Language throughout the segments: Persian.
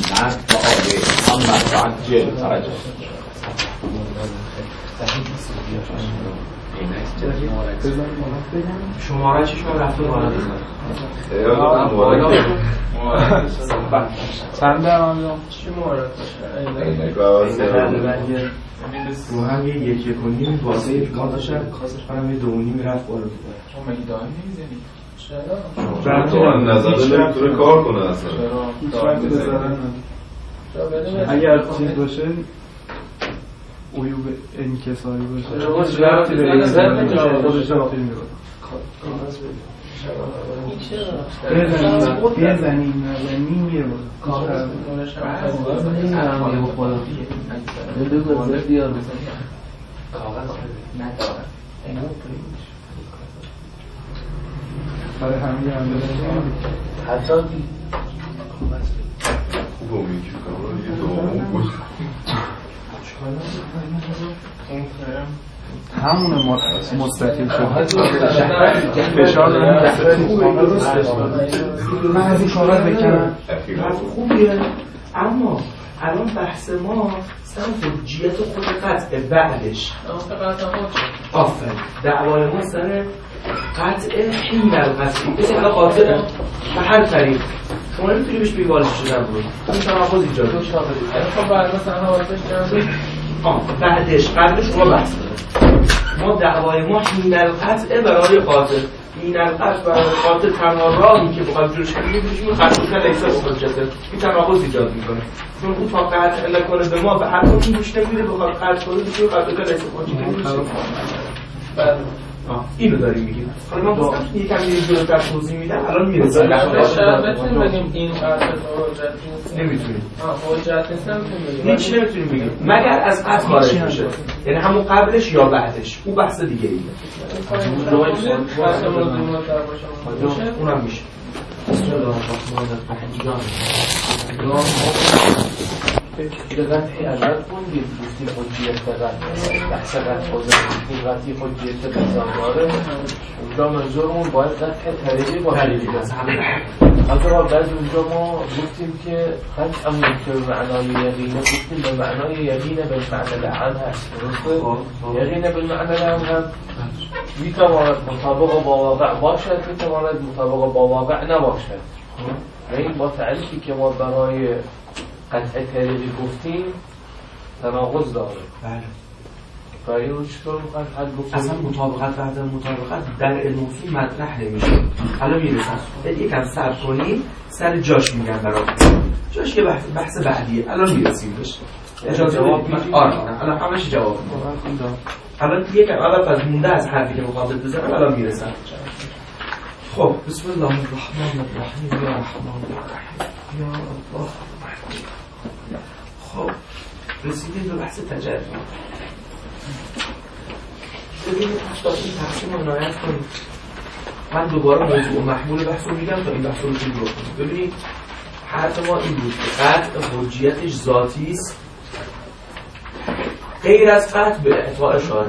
نصب و آیه هم متعجل توجه شماره چی شما رفته بالا چند درآمد چی مورد رو هم یه 1.5 واسه کار داشتم خواستش کنم یه 2.5 رفت بالا شما مگه دائم نمیزنید؟ چرا؟ نظر نمیتونه کار کنه اصلا اگر چیز باشه عیوب انکساری باشه رفتی داره خودش رفتی میره بزنیم نزنیم میره بالا برای همین حتی خوبه اون یکی کامران یه دومون بود همونه مستقیم شد فشار من از این کاغذ بکنم خوبیه اما الان بحث ما سر حجیت خود قطع بعدش آفرین دعوای ما سر قطع حین القطعی بسید الان قاطعه به هر طریق شما نمیتونی بهش بیوالش شدن بود این تناقض ایجاد خب بعد مثلا واسش جمعه بعدش قبلش شما بحث ما دعوای ما حین القطعه برای قاطع حین القطع برای قاطع تنها راهی که بخواد جورش کنیم میشه خطوطه لیسه بخواد جسد این تناقض ایجاد میکنه چون اون تا قطع الا کنه به ما به هر کاری گوش نمیده بخواد قطع کنه میشه خطوطه لیسه بخواد جسد اینو داریم میگیم حالا من گفتم که یکم یه جلوتر توضیح میدم الان میرسیم بتونیم بگیم این قطع حجت نیست نمیتونیم حجت نیست نمیتونیم هیچ نمیتونیم بگیم مگر از قطع خارج بشه یعنی همون قبلش یا بعدش اون بحث دیگه ایه اونم میشه قطعی علت خوندید گفتیم حجیت قطع بحث قطع حجیت قطعی حجیت بزنداره اونجا منظورمون باید قطع طریقی باشه اگر بعد اونجا ما گفتیم که قطع همون که به معنای یقینه گفتیم به معنای یقینه به معنی لعن هست یقینه به معنی لعن هم میتواند مطابق با واقع باشد میتواند مطابق با واقع نباشد این با تعریفی که ما برای قطع طریقی گفتیم تناقض داره بله و اینو چطور میخواید حل بکنیم؟ اصلا مطابقت بعد مطابقت در علم اصول مطرح نمیشه حالا میرسم یکم صبر کنیم سر جاش میگم براتون جاش که بحث بعدیه الان میرسیم بهش اجازه بدید الان همش جواب میدم الان یکم اول از مونده از حرفی که مخاطب بزنم الان میرسم خب بسم الله الرحمن الرحیم یا رحمان الرحیم یا الله خب رسیدیم به بحث تجربه ببینید این تقسیم رو عنایت کنید من دوباره موضوع محمول بحث رو میگم تا این بحث رو شروع کنید ببینید حرف ما این بود که قطع حجیتش ذاتی است غیر از قطع به اعطاء شارع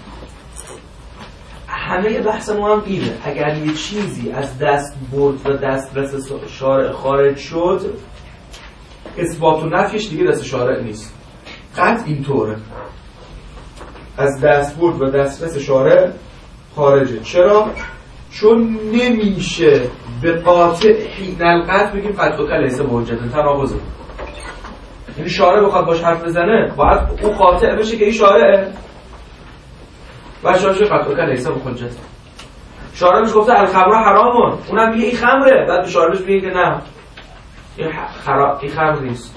همه بحث ما هم اینه اگر یه چیزی از دست برد و دسترس شارع خارج شد اثبات و نفیش دیگه دست شارع نیست قطع اینطوره از دست برد و دسترس شارع خارجه چرا؟ چون نمیشه به قاطع حین القطع بگیم قطع که لیسه به حجت تناقضه یعنی شارع بخواد باش حرف بزنه باید اون قاطع بشه که این شارعه و شارعش قطع که لیسه به حجت شارع بهش گفته الخمر حرامون اونم میگه این خمره بعد به شارعش میگه که نه این خمر نیست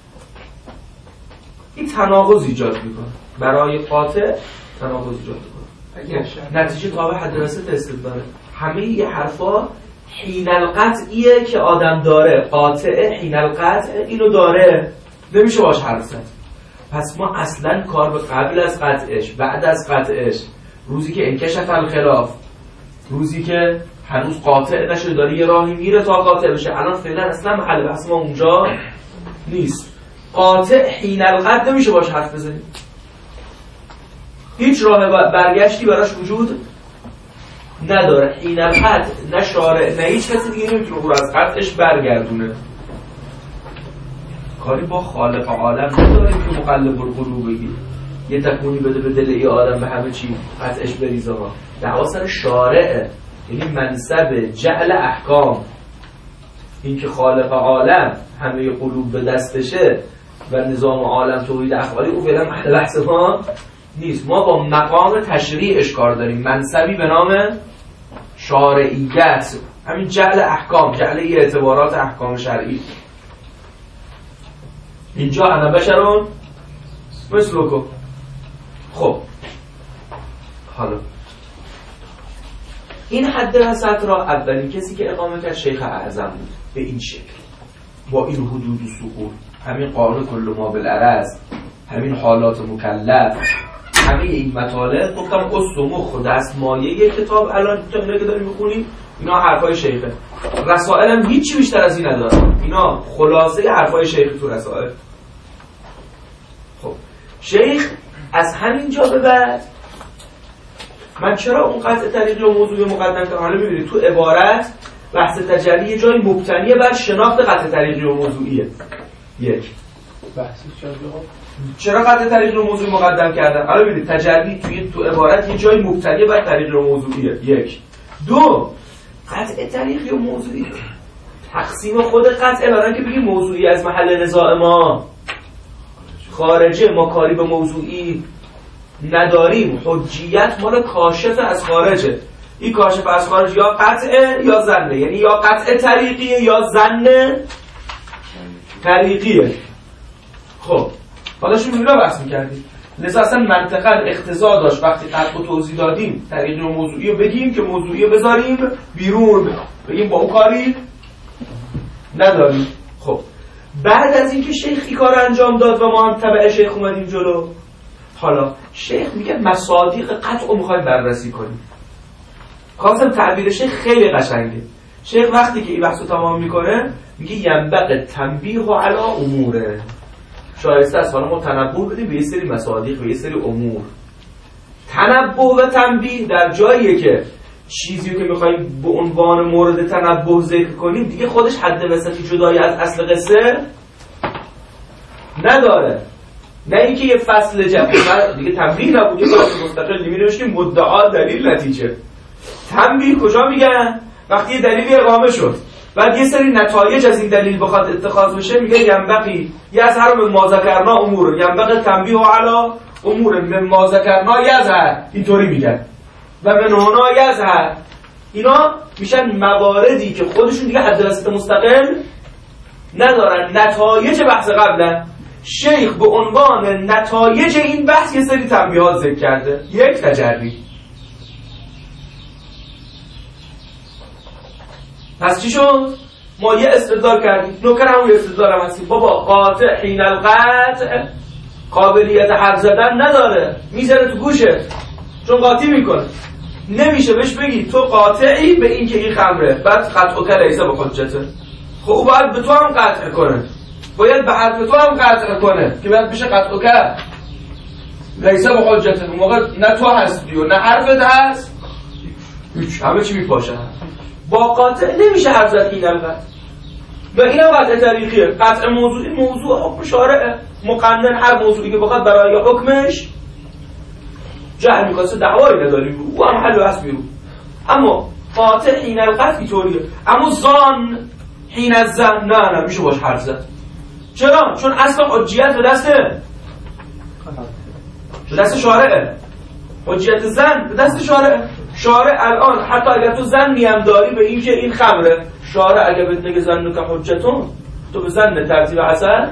این تناقض ایجاد میکنه برای قاطع تناقض ایجاد میکنه نتیجه قابل حد رسه استدلال همه یه حرفا حین القطعیه که آدم داره قاطع حین القطع اینو داره نمیشه باش حرف زد پس ما اصلا کار به قبل از قطعش بعد از قطعش روزی که انکشف الخلاف روزی که هنوز قاطع نشده داره یه راهی میره تا قاطع بشه الان فعلا اصلا محل بحث ما اونجا نیست قاطع حین القطع نمیشه باش حرف بزنیم هیچ راه برگشتی براش وجود نداره حین القطع نه شارع نه هیچ کسی دیگه نمیتونه او رو از قطعش برگردونه کاری با خالق عالم نداریم که مقلب القلوب بگی یه تکونی بده به دل ای آدم به همه چی قطعش بریزه ها. دعوا سر شارعه، یعنی منصب جعل احکام، این که خالق عالم همه قلوب به دستشه و نظام عالم توحید افعالی، او فعلا محل بحث ما نیست. ما با مقام تشریعش کار داریم، منصبی به نام شارعیت، همین جعل احکام، جعل اعتبارات احکام شرعی. اینجا انا بشرون مثلکم. خب حالا این حد وسط را اولین کسی که اقامه کرد شیخ اعظم بود، به این شکل، با این حدود و سقوط، همین قانون کل ما بالعرض، همین حالات مکلف، همه این مطالب. گفتم قصد و مخ و دست مایه کتاب الان اینه که داریم میخونیم، اینا حرفای شیخه. رسائل هم هیچی بیشتر از این نداره، اینا خلاصه حرفای شیخ تو رسائل. خب شیخ از همین جا به بعد، من چرا اون قطع طریقی و موضوعی مقدم کردم؟ حالا می‌بینید تو عبارت بحث تجلی یه جای مبتنی بر شناخت قطع طریقی و موضوعیه. یک بحثی چرا قطع طریقی و موضوعی مقدم کردم؟ حالا ببینید تجلی تو عبارت یه جای مبتنی بر طریقی و موضوعیه. یک. دو، قطع طریقی و موضوعی تقسیم خود قطعه برای که بگیم موضوعی از محل نزاع ما خارجه، ما کاری به موضوعی نداریم، حجیت مال کاشف از خارجه. این کاشف از خارج یا قطعه یا ظنه، یعنی یا قطع طریقیه یا ظن طریقیه. خب حالا شما اینا بحث می‌کردیم، لذا اصلا منطقاً اقتضا داشت وقتی قطع و توضیح دادیم طریقی و موضوعی رو بگیم که موضوعی رو بذاریم بیرون، بگیم با اون کاری نداریم. خب بعد از اینکه شیخ این کار انجام داد و ما هم تبع شیخ اومدیم جلو، حالا شیخ میگه مصادیق قطع رو میخوایم بررسی کنیم. قاسم تعبیر شیخ خیلی قشنگه. شیخ وقتی که این بحث رو تمام میکنه میگه ینبغی تنبیه علی اموره، شایسته است حالا ما تنبه بدیم به یه سری مصادیق و یه سری امور. تنبه و تنبیه در جاییه که چیزی که میخوایم به عنوان مورد تنبه ذکر کنیم دیگه خودش حد وسطی جدایی از اصل قصه نداره، نه اینکه یه فصل جدید دیگه تنبیه نبود، یه فصل مستقل می‌نوشتیم مدعا دلیل نتیجه. تنبیه کجا میگن؟ وقتی یه دلیلی اقامه شد بعد یه سری نتایج از این دلیل بخواد اتخاذ بشه، میگه ینبغی یظهر مما ذکرنا امور، ینبغی تنبیه علی امور مما ذکرنا یظهر، اینطوری میگن. و من هنا یظهر، اینا میشن مواردی که خودشون دیگه حد وسط مستقل ندارن، نتایج بحث قبلن. شیخ به عنوان نتایج این بحث یه سری تنبیهات ذکر کرده. یک، تجری. پس چی شد؟ ما یه استدلال کردیم، نوکر همون استدلال هم هستیم، بابا قاطع حین القطع قابلیت حرف زدن نداره، میذاره تو گوشه چون قاطی میکنه. نمیشه بهش بگی تو قاطعی به این که این خمره، بعد قطع که لیسه به حجته. خب او باید به تو هم قطع کنه، باید به حرف تو هم قطع کنه که باید بشه قطع که لیسه به حجته. اون موقع نه تو هستی و نه حرفت هست، همه چی میپاشه. با قاطع نمیشه حرف زد این القطع، و این هم قطع طریقیه. قطع موضوعی موضوع حکم شارعه مقنن، هر موضوعی که بخواد برای حکمش جهل میخواسته دعوایی نداریم، او هم حل و حس بیرون. اما قاطع حین القطع اینطوریه، اما ظن حین الظن نه میشه باش حرف زد. چرا؟ چون اصلا حجیت به دست شارعه، حجیت ظن به دست شارعه. شارع الان حتی اگر تو ظنی هم داری به این که این خمره، شارع اگر بهت بگه ظن که حجتون، تو به ظن ترتیب حسن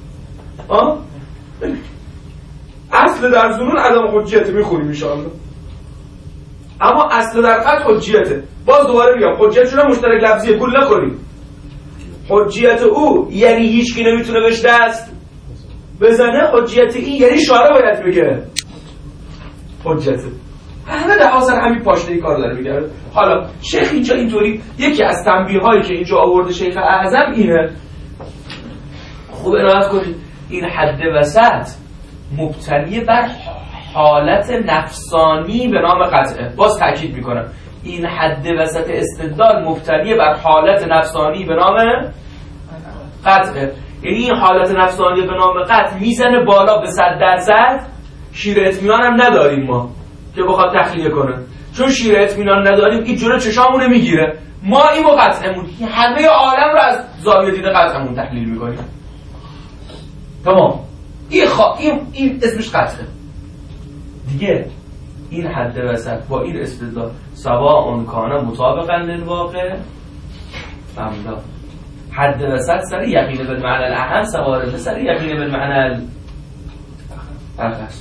اصل در ظنون عدم حجیت میخونیم انشاءالله، اما اصل در قطع حجیته. باز دوباره میگم حجیتشون هم مشترک لفظیه، گول نخوریم. حجیت او یعنی هیچ کی نمیتونه بهش دست بزنه، حجیت این یعنی شارع باید بگه حجته. همه در حاضر همین پاشنه‌ای کار داره میگه. حالا شیخ اینجا اینطوری یکی از تنبیه‌هایی که اینجا آورده شیخ اعظم اینه، خوب عنایت کنید، این حد وسط مبتنی بر حالت نفسانی به نام قطعه. باز تأکید میکنم این حد وسط استدلال مبتنی بر حالت نفسانی به نام قطعه. یعنی این حالت نفسانی به نام قطع میزنه بالا به 100%. شیر اطمینان هم نداریم ما که بخواد تخلیه کنه، چون شیر اطمینان نداریم این جلو چشامونه میگیره، ما اینو قطعمون همه عالم رو از زاویه دید قطعمون تحلیل میکنیم. تمام. این اسمش قطعه دیگه. این حد وسط با این استدلال سواء کان مطابقا للواقع فهمدا. حد وسط سر یقین بالمعنى الاهم سواره سر یقین بالمعنى الاخص.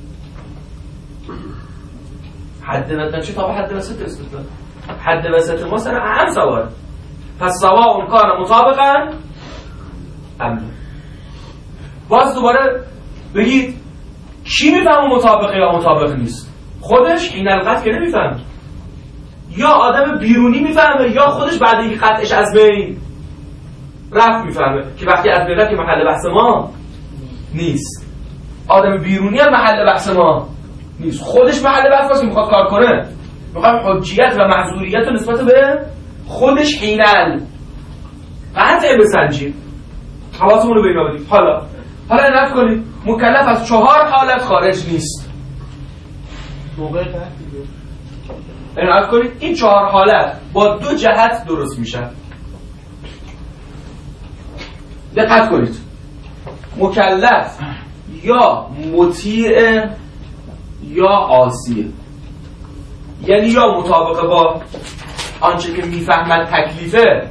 حد وسط چی؟ طبعا حد وسط استدلال. حد وسط ما سر اهم سواره. پس سواء کان مطابقا ام. باز دوباره بگید کی میفهمه مطابقه یا مطابق نیست؟ خودش این القطع که نمیفهمه، یا آدم بیرونی میفهمه، یا خودش بعد اینکه قطعش از بین رفت میفهمه که وقتی از بین رفت که محل بحث ما نیست. آدم بیرونی هم محل بحث ما نیست، خودش محل بحث ماست که میخواد کار کنه. میخواد حجیت و محظوریت رو نسبت به خودش حینال قطع بسنجیم. حواسمون رو به اینا بدیم. حالا نفت کنید مکلف از 4 حالت خارج نیست. موقع قطع نفت کنید این 4 حالت با 2 جهت درست میشن. دقت کنید، مکلف یا مطیع یا عاصیه، یعنی یا مطابق با آنچه که میفهمد تکلیفه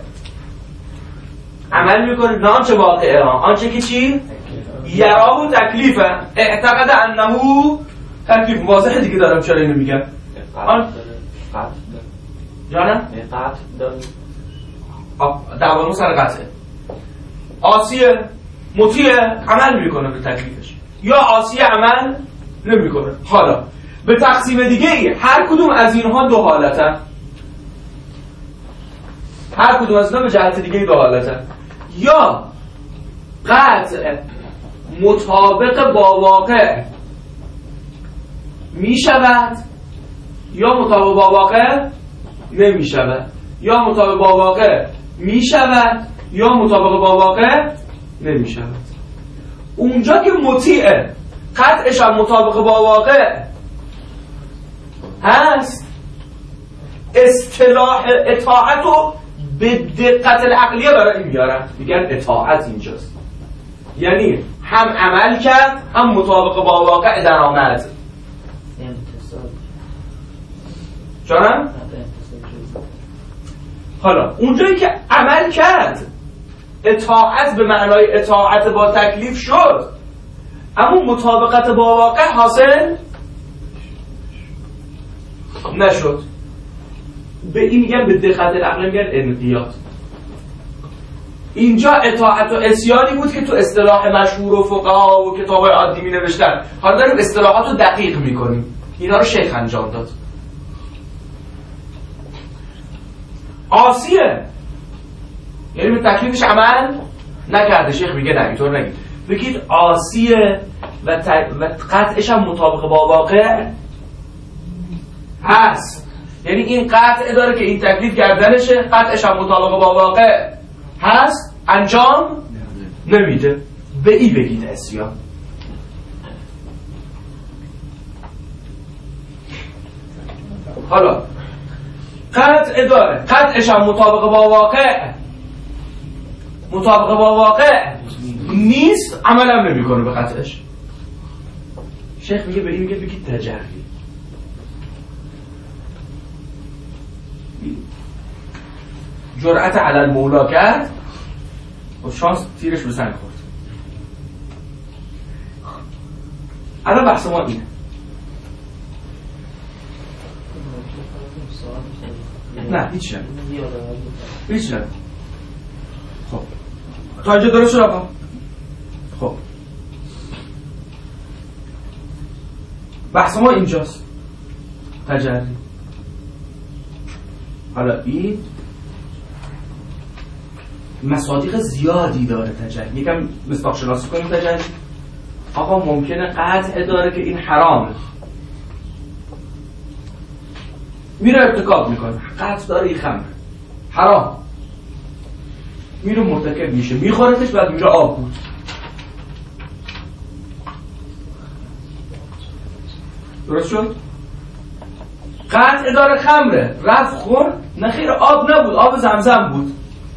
عمل میکنه، نه آنچه واقعه، آنچه که چی؟ یراه تکلیفه، اعتقد انه تکلیف. واضحه دیگه دارم چرا اینو میگم. جانم؟ دعوامون سر قطعه. عاصیه مطیع عمل میکنه به تکلیفش، یا عاصیه عمل نمیکنه. حالا به تقسیم دیگه ای هر کدوم از اینها 2 حالتن. هر کدوم از اینها به جهت دیگه 2 حالتن. یا قطع مطابق با واقع می شود، یا مطابق با واقع نمی شود. یا مطابق با واقع می شود، یا مطابق با واقع نمی شود. اونجا که مطیعه قطعش هم مطابق با واقع هست، اصطلاح اطاعت رو به دقت العقلیه برای این میارن، میگن اطاعت اینجاست، یعنی هم عمل کرد هم مطابق با واقع در آمد. جانم؟ حالا اونجایی که عمل کرد اطاعت به معنای اطاعت با تکلیف شد، اما مطابقت با واقع حاصل نشد. به این میگن به دقت العقل میگن انقیاد. اینجا اطاعت و عصیانی بود که تو اصطلاح مشهور و فقها و کتابای عادی می نوشتن. حالا داریم اصطلاحات رو دقیق میکنیم. اینا رو شیخ انجام داد. عاصیه یعنی به تکلیفش عمل نکرده. شیخ میگه نه اینطور نگید، بگید عاصیه و قطعش هم مطابق با واقع هست، یعنی این قطع داره که این تکلیف گردنشه، قطعش هم مطابق با واقع هست، انجام نمیده. به ای بگید عصیان. حالا قطع داره، قطعش هم مطابق با واقع نیست، عملم نمیکنه به قطعش. شیخ میگه به این میگه بگید تجری. جرأت علی المولا کرد و شانس تیرش به سنگ خورد. الان بحث ما اینه. نه هیچ نه. خب تا اینجا درست شد آقا؟ خب بحث ما اینجاست، تجری. حالا این مصادیق زیادی داره تجری. یکم مصداق شناسی کنیم تجری. آقا ممکنه قطع داره که این حرامه، میره ارتکاب میکنه، قطع داره این خمر حرام. میره مرتکب میشه، میخورتش، بعد میره آب بود. درست شد؟ قطع داره خمره، رفت خورد، نه خیر آب نبود، آب زمزم بود.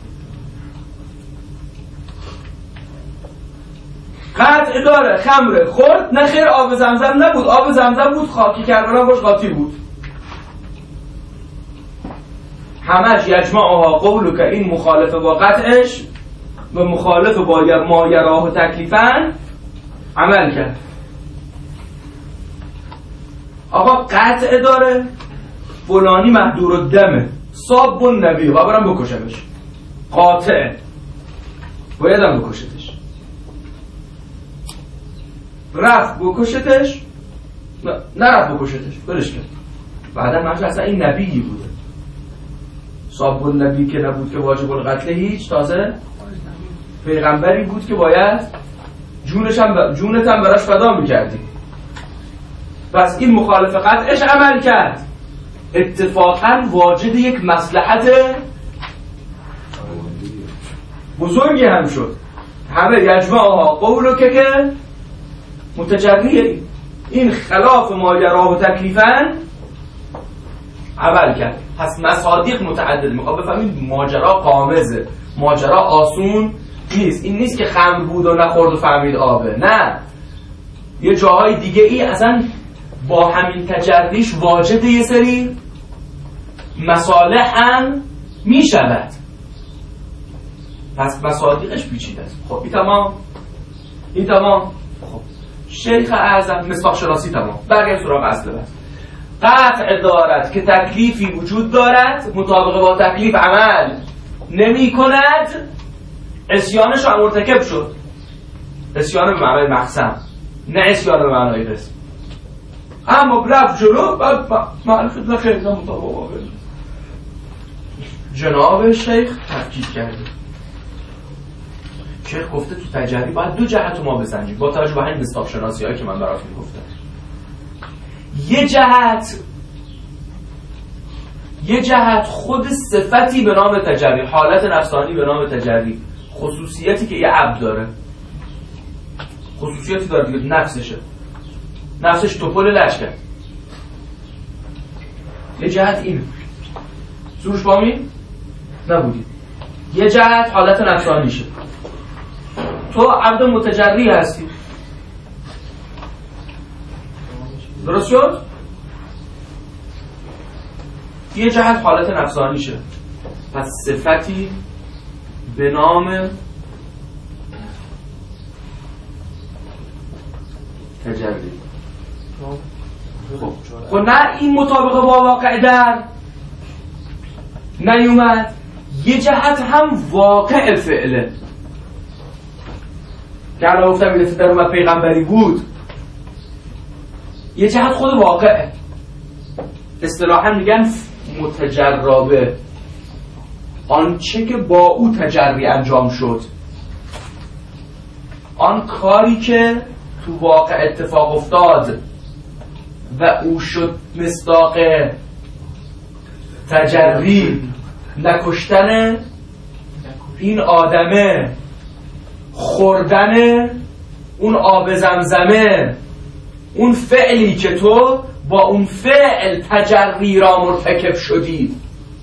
قطع داره خمره خورد، نه خیر آب زمزم نبود، آب زمزم بود، خاکی کربلا باش قاطی بود. همش یجمعها قولو که این مخالفه با قطعش و مخالفه با ما یراه و تکلیفاً عمل کرد. آقا قطع داره فلانی مهدور الدمه صاب النبی و برم بکشمش، قاطع بایدم بکشتش، رفت بکشتش، نرفت بکشتش، برش کرد. بعدا منشه اصلا این نبیی بوده، صاب النبی که نبود که واجب القتل هیچ، تازه پیغمبری بود که باید جونت هم براش فدا میکردی. پس این مخالف قطعش عمل کرد، اتفاقا واجد یک مصلحت بزرگی هم شد. همه یجمعها قولو که متجریه، این خلاف ما یراه و تکلیفاً عمل کرد. پس مصادیق متعدد. میخواد بفهمید ماجرا قامزه، ماجرا آسون نیست. این نیست که خمر بود و نخورد و فهمید آبه، نه، یه جاهای دیگه ای اصلا با همین تجریش واجد یه سری مصالح هم می شود. پس مصادیقش پیچیده است. خب این تمام خب شیخ اعظم مصداق شناسی تمام. برگرد سراغ اصل بس. قطع دارد که تکلیفی وجود دارد، مطابق با تکلیف عمل نمی کند، عصیانش هم مرتکب شد. عصیان به معنای مقسم، نه عصیان به معنای قسم. اما رفت جلو، بعد معرفت نخیر مطابق جناب شیخ تفکیک کرده. شیخ گفته تو تجری باید دو جهت ما بسنجیم با توجه به همین مصداق شناسی هایی که من براتون گفتم. یه جهت خود صفتی به نام تجری، حالت نفسانی به نام تجری، خصوصیتی که یه عبد داره، خصوصیتی داره دیگه، نفسش توپل لشکر. یه جهت اینه، سروش بامی نبودی. یه جهت حالت نفسانیشه، تو عبد متجری هستی. درست شد؟ یه جهت حالت نفسانیشه، پس صفتی به نام تجری. خب نه این مطابق با واقع در نیومد، یه جهت هم واقع فعله که الان گفتم این در اومد پیغمبری بود. یه جهت خود واقعه، اصطلاحا میگن متجربه، آنچه که با او تجری انجام شد، آن کاری که تو واقع اتفاق افتاد و او شد مصداق تجری. نکشتن این آدمه، خوردن اون آب زمزمه، اون فعلی که تو با اون فعل تجری را مرتکب شدی.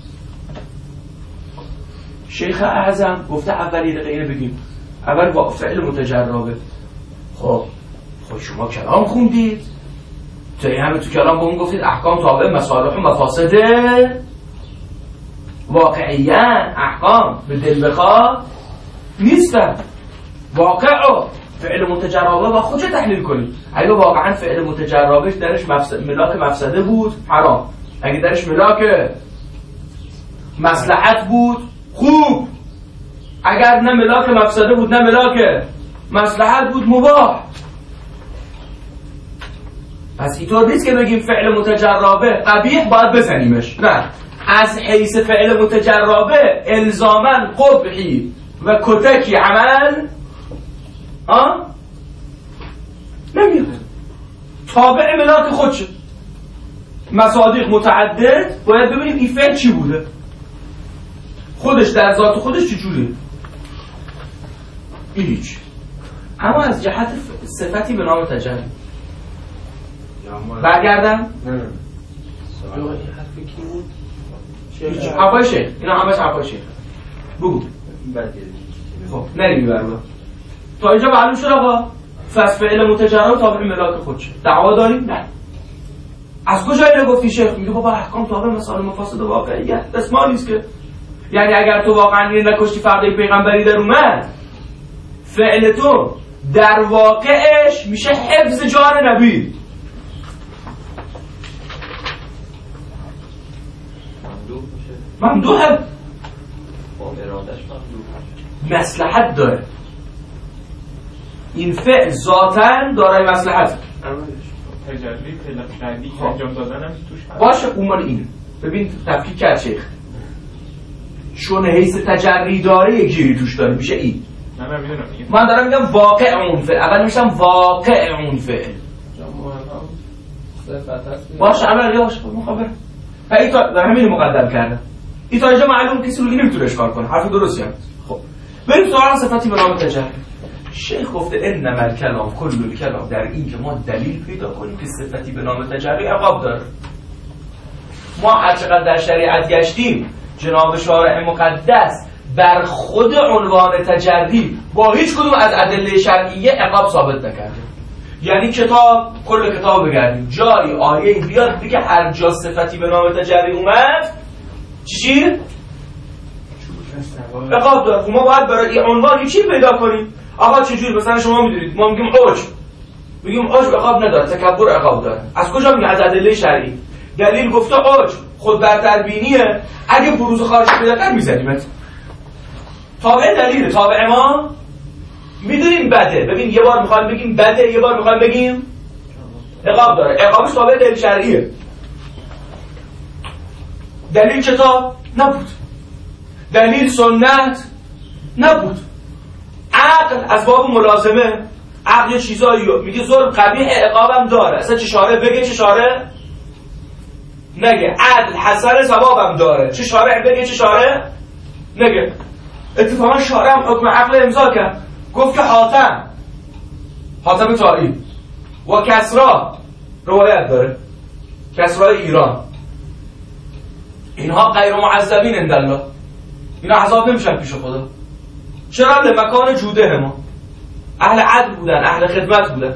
شیخ اعظم گفته اولی دقیقه اینو بگیم، اول با فعل متجربه. خب شما کلام خوندید، تا همه تو کلام با اون گفتید احکام تابع مصالح و مفاسد واقعیان، احکام به دل بخواه نیستن. واقعا فعل متجربه با خودش تحلیل کنید. اگه واقعا فعل متجربه درش ملاک مفسده بود حرام، اگه درش ملاک مصلحت بود خوب، اگر نه ملاک مفسده بود نه ملاک مصلحت بود مباح. پس اینطور نیست که بگیم فعل متجربه قبیح باید بزنیمش، نه، از حیث فعل متجربه الزاماً قبحی و کتکی عمل نمیاد، تابع ملاک خودشه. مصادیق متعدد، باید ببینیم این فعل چی بوده، خودش در ذات خودش چی جوریه. هیچ. اما از جهت صفتی به نام تجلی برگردم؟ نه این حرفی کی بود؟ حرفای شیخ، اینا همش حرفای شیخ. بگو. خب نریم برو. تا اینجا معلوم شد آقا فس فعل متجرد تابع ملاک خودشه. دعوا داریم؟ نه. از کجا اینو گفتی شیخ؟ میگه بابا احکام تابع مسائل مفاسد واقعیه. اسما نیست که. یعنی اگر تو واقعا نکشتی فردای پیغمبری در اومد، فعل تو در واقعش میشه حفظ جان نبی. ممدوحه. مصلحت داره. این فعل ذاتاً دارای مصلحت. تجلی فعلی انجام دادن هم توش هست. باشه اون مال اینه. ببین تفکیک کرد شیخ. چون حیث تجری داره یک گیری توش داره میشه این. نه میدونم. من دارم میگم واقع اون فعل. اول میشم واقع اون فعل. باشه اول یه باشه مخابره. این تا همین مقدم کردم. این تا اینجا معلوم کسی رو نمیتونه اشکال کنه. حرف درستی هم. خب بریم سراغ صفتی به نام تجلی. شیخ گفته انما الکلام کل الکلام در این که ما دلیل پیدا کنیم که صفتی به نام تجلی عقاب داره. ما هر چقدر در شریعت گشتیم جناب شارع مقدس بر خود عنوان تجلی با هیچ کدوم از ادله شرعیه عقاب ثابت نکرده. یعنی کتاب کل کتاب بگردیم جایی آیه بیاد بگه هر جا صفتی به نام تجلی اومد چی؟ عقاب داره. ما باید برای این عنوان چی پیدا کنیم؟ آقا چجوری؟ مثلا شما میدونید ما میگیم عجب، میگیم عجب عقاب نداره، تکبر عقاب داره. از کجا میگه؟ از ادله شرعی. دلیل گفته عجب خود برتر بینیه، اگه بروز خارج پیدا کرد میزنیمت. تابع دلیله، تابع ما میدونیم بده. ببین یه بار میخوایم بگیم بده، یه بار میخوایم بگیم عقاب داره. عقابش تابع دلیل شرعیه. دلیل کتاب نبود، دلیل سنت نبود. عقل از باب ملازمه، عقل یه چیزایی میگه ظلم قبیح عقابم داره، اصلا چه شارع بگه چه شارع نگه. عدل حسن ثوابم داره، چه شارع بگه چه شارع نگه. اتفاقا شارع هم حکم عقل امضا کرد، گفت که حاتم طایی و کسرا روایت داره، کسرای ایران، اینها غیر معذبین عند الله، اینا عذاب نمیشن پیش خدا. چرا؟ لمکان جوده ما اهل عدل بودن، اهل خدمت بودن.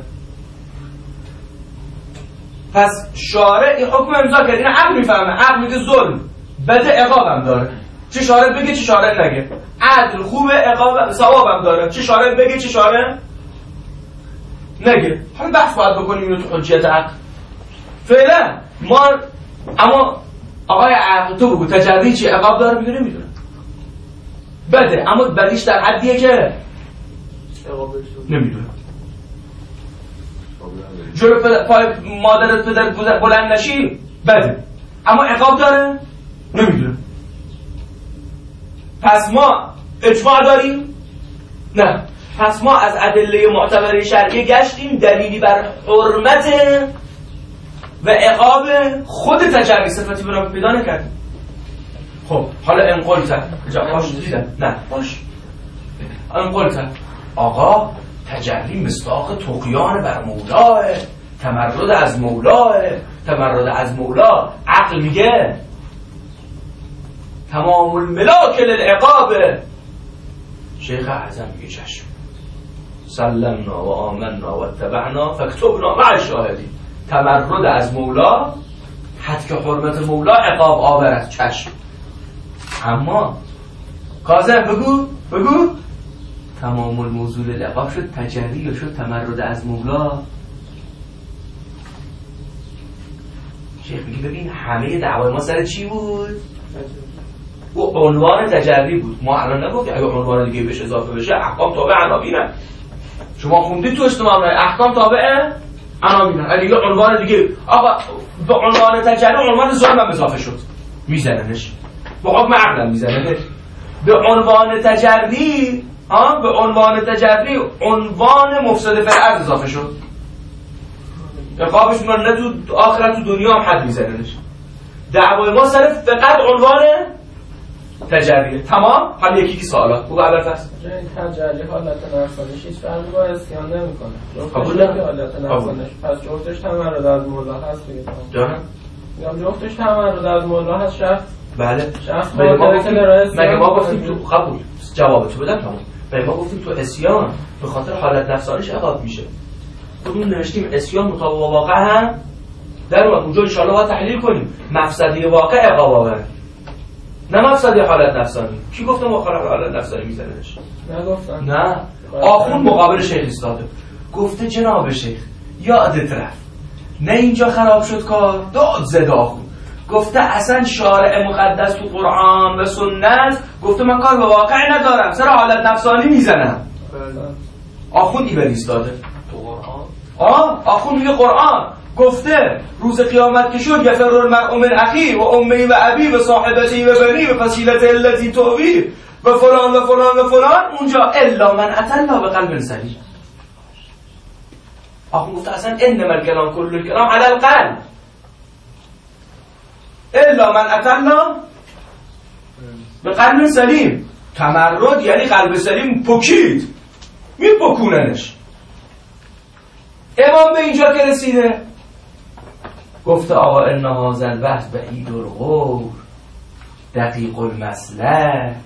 پس شارع این حکم امضا کرد. این عقل میفهمه، عقل میگه ظلم بده عقابم داره، چه شارع بگه چه شارع نگه. عدل خوبه عقاب ثوابم داره، چه شارع بگه چه شارع نگه. حالا بحث باید بکنیم اینو تو حجیت عقل. فعلا ما اما آقای عقل تو بگو تجلی چی عقاب داره؟ میگه نمیدونه. بده اما بدیش در حدیه که نمیدونه. جلو پای مادرت پدرت بلند نشی بده اما عقاب داره؟ نمیدونه. پس ما اجماع داریم؟ نه. پس ما از ادله معتبر شرعی گشتیم، دلیلی بر حرمت و عقاب خود تجلی صفتی برای پیدا نکردیم. خب حالا انقلت باش دیدم نه باش انقلت آقا تجلی مصداق طغیان بر مولاه، تمرد از مولاه، تمرد از مولا. عقل میگه تمام الملاک للعقاب. شیخ اعظم میگه چشم سلمنا و آمنا و اتبعنا فاکتبنا مع الشاهدین. تمرد از مولا حد که حرمت مولا عقاب آورد. چشم. اما کاظم بگو تمام الموضوع للعقاب شد تجلی یا شد تمرد از مولا؟ شیخ میگه ببین همه دعوای ما سر چی بود؟ او عنوان تجلی بود. ما الان نگفتیم اگه عنوان دیگه بهش اضافه بشه احکام تابع عناوینه. شما خوندید تو اجتماع احکام تابع عناوینه. اگه یه عنوان دیگه آقا به عنوان تجلی عنوان ظلم هم اضافه شد میزننش، به حکم عقل میزننش. به عنوان تجلی به عنوان تجلی عنوان مفسد فی الارض اضافه شد. عقابش نه تو آخرت تو دنیا هم حد میزننش. دعوای ما سر فقط عنوان تجربیه. تمام. حالا یکی سوالات بگو اول فصل. این تجلی حالت نفسانش هیچ فرقی با اسیان نمیکنه. قبول دارم. حالت نفسانش پس جفتش تمرد از مولا هست دیگه. جانم میگم جفتش تمرد از مولا هست شخص. بله. شخص مگه ما گفتیم تو قبول جواب تو بدم تمام. مگه ما گفتیم تو اسیان به خاطر حالت نفسانش عقاب میشه. خودمون نوشتیم اسیان مطابق با واقع هم در اونجا ان شاء الله باید تحلیل کنیم. مفسده واقع عقاب آور. نه مفسده حالت نفسانی. کی گفته مخالف حالت نفسانی میزنهش؟ نگفتم. نه. آخوند مقابل شیخ ایستاده. گفته جناب شیخ یادت رفت. نه اینجا خراب شد کار. داد زد آخوند. گفته اصلا شارع مقدس تو قرآن و سنت گفته من کار به واقع ندارم. سر حالت نفسانی میزنم. آخوند ایبر ایستاده. تو قرآن؟ آخوند میگه قرآن. گفته روز قیامت که شد یفر المرء من اخی و امی و ابی و صاحبتی و بنی و فصیلت التی توی و فلان و فلان و فلان اونجا الا من اتلا به قلب سلیم. آخوند گفته اصلا انما الکلام کل الکلام علی القلب الا من اتلا به قلب سلیم. تمرد یعنی قلب سلیم پکید میپکوننش. امام به اینجا که رسیده گفته آقا ان هذا البحث بعید الغور دقیق المسلک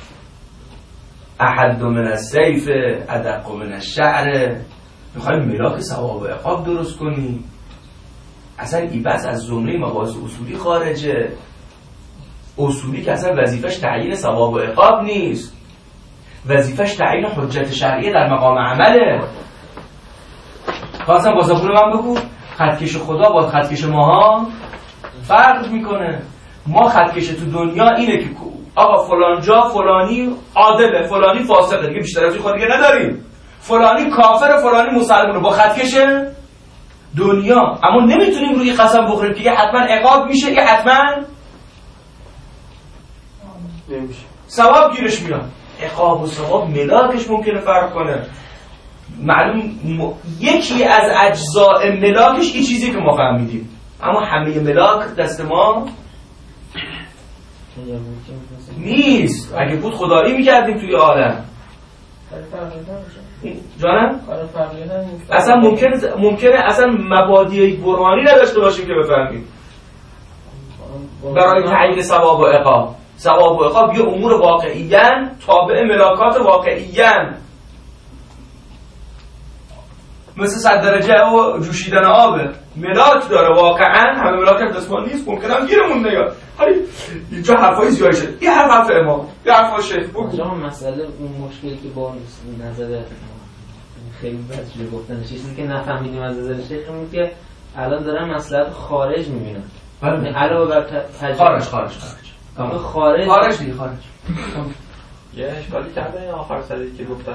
احد من السیف ادق من الشعر. میخوایم ملاک ثواب و عقاب درست کنی. اصلا این بحث از زمره مباحث اصولی خارجه. اصولی که اصلا وظیفش تعیین ثواب و عقاب نیست. وظیفش تعیین حجت شرعی در مقام عمله. خواستم با زبون من بگو خطکش خدا با خطکش ماها فرق میکنه. ما خطکش تو دنیا اینه که آقا فلان جا فلانی عادله فلانی فاسقه دیگه بیشتر از این خود دیگه نداریم. فلانی کافر فلانی مسلمونه با خطکش دنیا. اما نمیتونیم روی قسم بخوریم که یه حتما عقاب میشه یه حتما نمیشه ثواب گیرش میاد. عقاب و ثواب ملاکش ممکنه فرق کنه. معلوم یکی از اجزاء ملاکش این چیزی که ما فهمیدیم اما همه ملاک دست ما نیست. اگه بود خدایی میکردیم توی عالم. جانم؟ اصلا ممکنه اصلا مبادی برهانی نداشته باشیم که بفهمیم برای تعیین ثواب و عقاب. ثواب و عقاب یه امور واقعیاً تابع ملاکات واقعیاً مثل 100 درجه و جوشیدن آبه. ملاک داره واقعاً. همه ملاک دستمان نیست. ممکنه هم گیرمون نیاد. حالی اینجا حرفای زیاد شد. این حرف امام یه حرف شیخ اونجا مسئله اون مشکلی که با نظر خیلی بچه گفتن چیزی که نفهمیدیم از نظر شیخ اینه که الان دارن مصلحت خارج میبینن. بله علاوه بر خارج دیگه خارج. یه اشکالی کرده این آخر سری که گفتن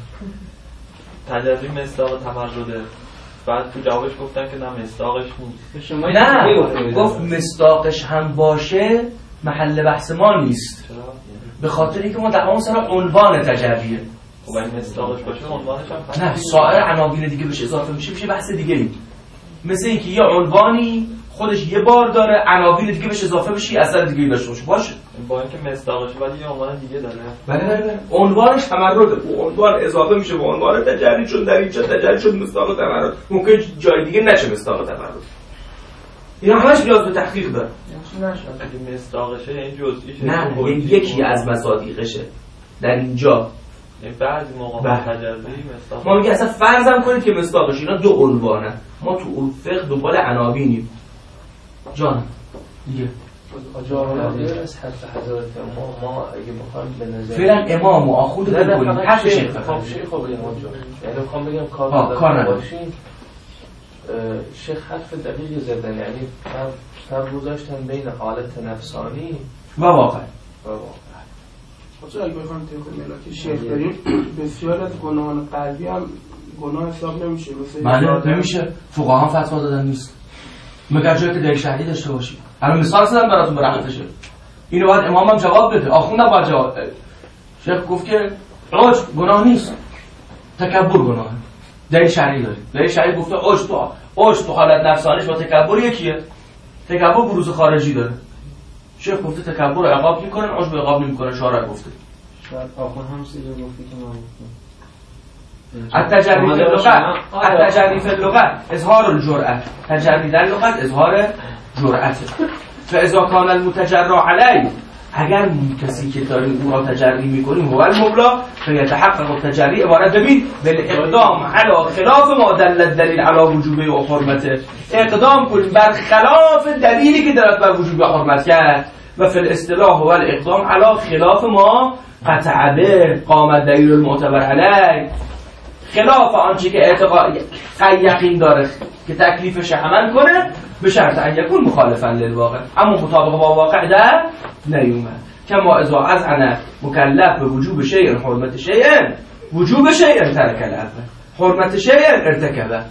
تجربی مصداق تمرده. بعد تو جوابش گفتن که نه مصداقش نیست. نه گفت مصداقش هم باشه محل بحث ما نیست. به خاطر اینکه ما دقیقاً سر عنوان تجربیه. خب این مصداقش باشه عنوانش هم نه سایر عناوین دیگه بهش اضافه میشه بحث دیگه ای. مثل اینکه یه عنوانی خودش یه بار داره عناوین دیگه بهش اضافه بشه اثر دیگه ای داشته باشه. با اینکه مصداقش ولی یه عنوان دیگه داره. بله عنوانش تمرده. اون عنوان اضافه میشه به عنوان تجربی چون در اینجا تجربی شد مصداق تمرد. ممکن جای دیگه نشه مصداق تمرد. اینا همش نیاز به تحقیق داره. اگه مصداقشه این جزئیشه. نه یکی از مصادیقشه در اینجا. این بعضی موقع تجربی مصداق. ما میگه اصلا فرضم کنید که مصداقش اینا دو عنوانه. ما تو فقه دنبال عناوینیم. جان دیگه غیر از حرف حضرت ما اگه بخوایم به نظر فعلا امام و آخوند بکنیم حرف شیخ خب شیخ رو بگیم اونجا یعنی بخوام بگم کار باشین شیخ حرف دقیقی زدن یعنی فرق گذاشتن بین حالت نفسانی و واقع اگه بخوایم طبق ملاک شیخ داریم بسیار از گناهان قلبی هم گناه حساب نمیشه. بله نمیشه. فقها هم فتوا دادن نیست مگر جایی که دلیل شرعی داشته باشی. الان مثال زدم براتون برحمتشه. اینو باید امام هم جواب بده. آخوندم باید جواب بده. شیخ گفت که عجب گناه نیست تکبر گناهه. دلیل شرعی داری. دلیل شرعی گفته عجب تو حالت نفسانیش با تکبر یکیه. تکبر بروز خارجی داره. شیخ گفته تکبر عقاب میکنن، عجب عقاب نمیکنن. شارع گفته شاید آخون هم سیده گفتی که من گفتم التجری فی اللغت اظهار الجرأة. تجری در لغت اظهار جرأته. فاذا کان المتجرع علی، اگر کسی که داریم او را تجری میکنیم هو المبلا، فیتحقق التجری عبارت ببین بالاقدام علی خلاف ما دل الدلیل علی وجوبه و حرمته. اقدام کنیم بر خلاف دلیلی که دارد بر وجوب و حرمت کرد. و فی الاصطلاح هو الاقدام علی خلاف ما قطع به قام الدلیل المعتبر علی، خلاف آنچه که اعتقاد یقین داره که تکلیفش عمل کنه، به شرط ان یکون مخالفا للواقع، اما مطابق با واقع در نیومد. کما اذا اذعن مکلف به وجوب شیء حرمت شیء، وجوب شیء ترک الاول، حرمت شیء ارتکبه،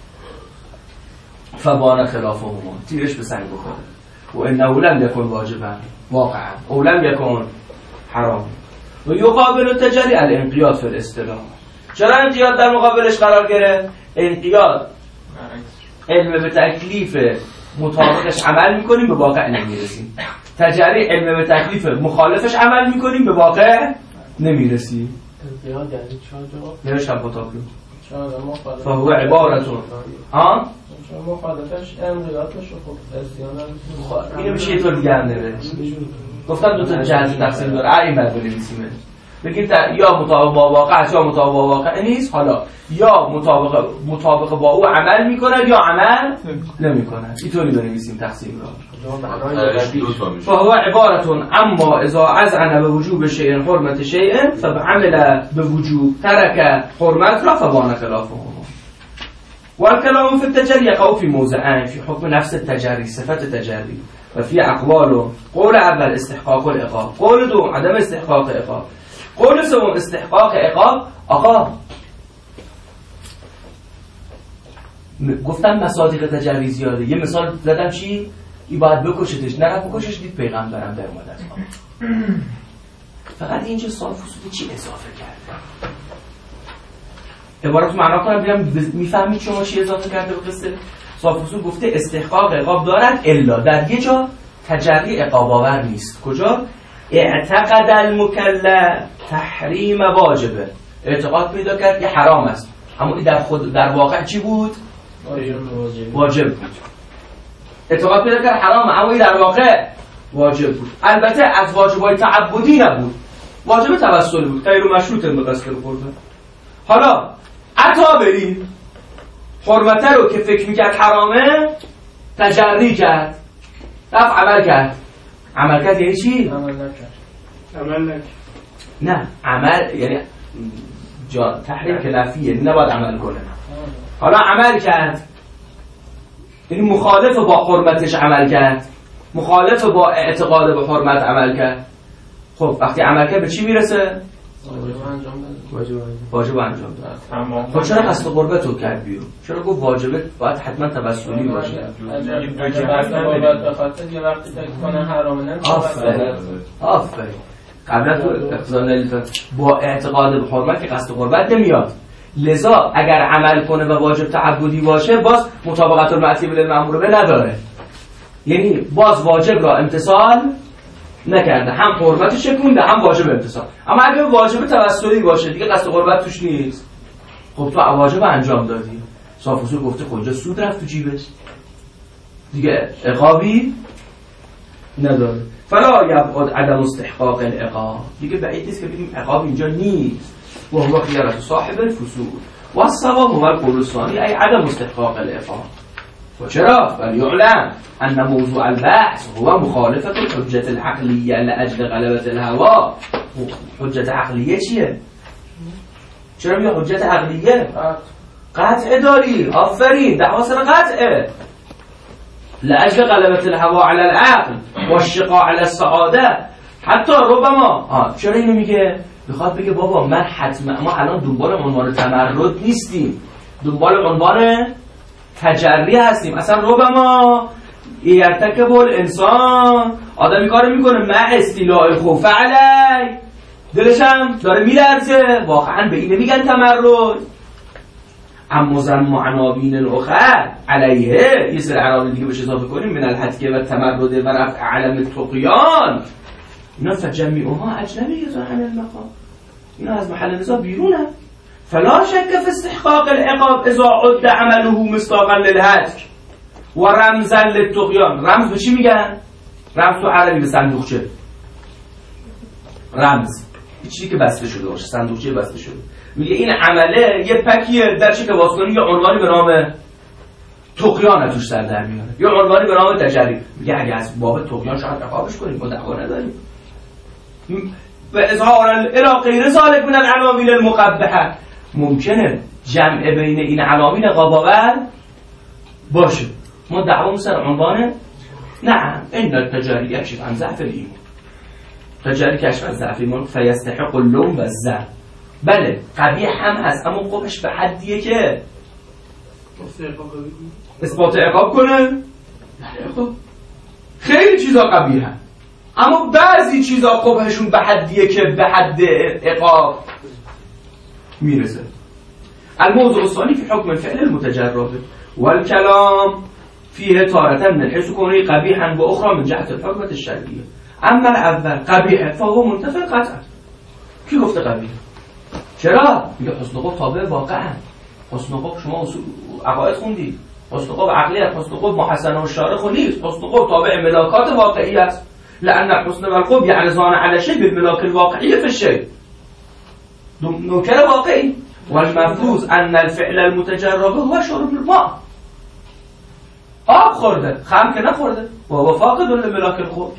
فبان خلافهما، تیرش به سنگ بخوره. و انه لم یکن واجبا واقعا او لم یکن حرام. و یقابل التجری الانقیاد فی الاصطلاح. چرا انقیاد در مقابلش قرار گرفت؟ انقیاد علم به تکلیف مطابقش عمل میکنیم به واقع نمیرسیم. تجری علم به تکلیف مخالفش عمل میکنیم به واقع نمیرسیم. انقیاد یعنی چه جواب؟ نوشتم پتاکلو فهو عبارتون ها؟ مخالفش انقیاد میشه. خب اسیان اینو میشه یه طور دیگه هم نوشت. گفتم دو تا جهت تقسیم داره. این بعد بنویسیمش. بگید یا مطابق با واقع است یا مطابق با واقع نیست. حالا یا مطابق با او عمل میکنه یا عمل نمیکنه. اینطوری بنویسیم تقسیم را. فهو عبارتون اما اذا اذعن به وجوب شیء حرمت شیء فعمل به وجوب ترک حرمت را فبان خلافه. والكلام في التجري يقع في موضعين في حكم نفس التجري صفة التجري وفي أقوال. قول أول استحقاق العقاب، قول دوم عدم استحقاق عقاب، قول سوم استحقاق عقاب. آقا گفتم مصادیق تجری زیاده. یه مثال زدم چی؟ این باید بکشتش، نرفت بکشش، دید پیغمبرم در اومد از ما. فقط اینجا سال فصول چی اضافه کرده؟ عبارت معنا کنم بگم میفهمید شما چی اضافه کرده به قصه؟ سال فصول گفته استحقاق عقاب دارد الا در یه جا تجری عقاب آور نیست. کجا؟ اعتقد المکلف تحریم واجبه، اعتقاد پیدا کرد که حرام است، اما این در واقع چی بود؟ واجب بود. اعتقاد پیدا کرد حرام، اما این در واقع واجب بود. البته از واجبای تعبدی نبود، واجب توسلی بود، غیر مشروط به قصد خورده. حالا عطا بریم حرمته رو که فکر میکرد حرامه تجری کرد، رفت عمل کرد. عمل کرد یعنی چی؟ عمل نکرد. نه عمل یعنی تحریم کلفیه، نباید عمل کنه. حالا عمل کرد یعنی مخالف با حرمتش عمل کرد، مخالف با اعتقاد به حرمت عمل کرد. خب وقتی عمل کرد به چی میرسه؟ واجب انجام داد. خب چرا قصد قربت رو کرد بیرون؟ چرا گفت واجبه باید حتما توسلی باشه؟ آفرین. قبلا تو اقتضای با اعتقاد به حرمت که قصد قربت نمیاد. لذا اگر عمل کنه و واجب تعبدی باشه باز مطابقت المعصیه بالمأمور به نداره، یعنی باز واجب را امتثال نکرده، هم حرمتش شکونده هم واجب امتثال. اما اگه واجب توسلی باشه دیگه قصد قربت توش نیست، خب تو واجب انجام دادی. صافوسو گفته کجا سود رفت تو جیبش، دیگه عقابی نداره. فلا یبعد عدم استحقاق العقاب، دیگه بعید نیست که بگیم عقاب اینجا نیست. و هو خیارت صاحب الفصول و الصواب هو القول الثانی ای عدم استحقاق العقاب. و چرا؟ ولی یعلم ان موضوع البحث هو مخالفه الحجة العقلیه لاجل غلبة الهوا. حجت عقلیه چیه؟ چرا میگه حجت عقلیه؟ قطع داری. آفرین، دعوا سر قطعه. لاجل غلبة الهوا على العقل والشقاء على السعاده. حتی ربما چرا اینو میگه؟ میخواد بگه بابا من حتما ما الان دنبال عنوان تمرد نیستیم، دنبال عنوان تجری هستیم. اصلا ربما یرتکب الانسان، آدمی کارو میکنه مع استیلاء خوف علی، دلش هم داره میلرزه، واقعا به اینه میگن تمرد. اما زم عناوین الاخر علیه یه سر عناوین دیگه بهش اضافه کنیم من الحتکه و تمرد و رفع علم طغیان، اینا فجمیعها اجنبی عن المقام، اینا از محل نزاع بیرونه. فلا شک فی استحقاق العقاب اذا عد عمله مصداقا للهتک و رمزا للطغیان. رمز به چی میگن؟ رمز تو عربی به صندوقچه. رمز چیزی که بسته شده باشه، صندوقچه بسته شده. میگه این عمله یه پکیه در شکل واسطانی، یه عنوانی به نام طغیان توش سر در میاره، یه عنوانی به نام تجری. میگه اگه از باب طغیان شاید عقابش کنیم، ما دعوا نداریم. به اظهار الی غیر ذلک من العناوین المقبحه، ممکنه جمع بین این عناوین قاباور باشه، ما دعوا سر عنوان نعم این التجاری یکشف عن ضعف الایمان، تجاری کشف از ضعف ایمان فیستحق اللوم و الذم. بله قبیح هم هست، اما قبحش به حدیه که اثبات عقاب کنه. خب خیلی چیزا قبیح هم، اما بعضی چیزا قبحشون به حدیه که به حد عقاب میرسه. الموضوع الثانی في حكم الفعل المتجرب والكلام فيه تارة من حيث كونه قبيحا وأخرى من جهة الحكمة الشرعية. اما الاول قبیحه فهو منتفع قطعا. کی گفته قبیحه؟ چرا؟ میگه حسن قبح تابع واقعا. حسن قبح شما اصول عقاید خوندید، حسن قبح عقلیت، حسن قبح محسن و شارع نیست، حسن قبح تابع ملاکات واقعی است. لأن الحسن والقبح يعرضان على شيء بالملاك الواقعية في الشيء، نوكر واقعي. والمفروض أن الفعل المتجرب هو شرب الماء، آب خورده، خم که نخورده، وهو فاقد لملاك القبح.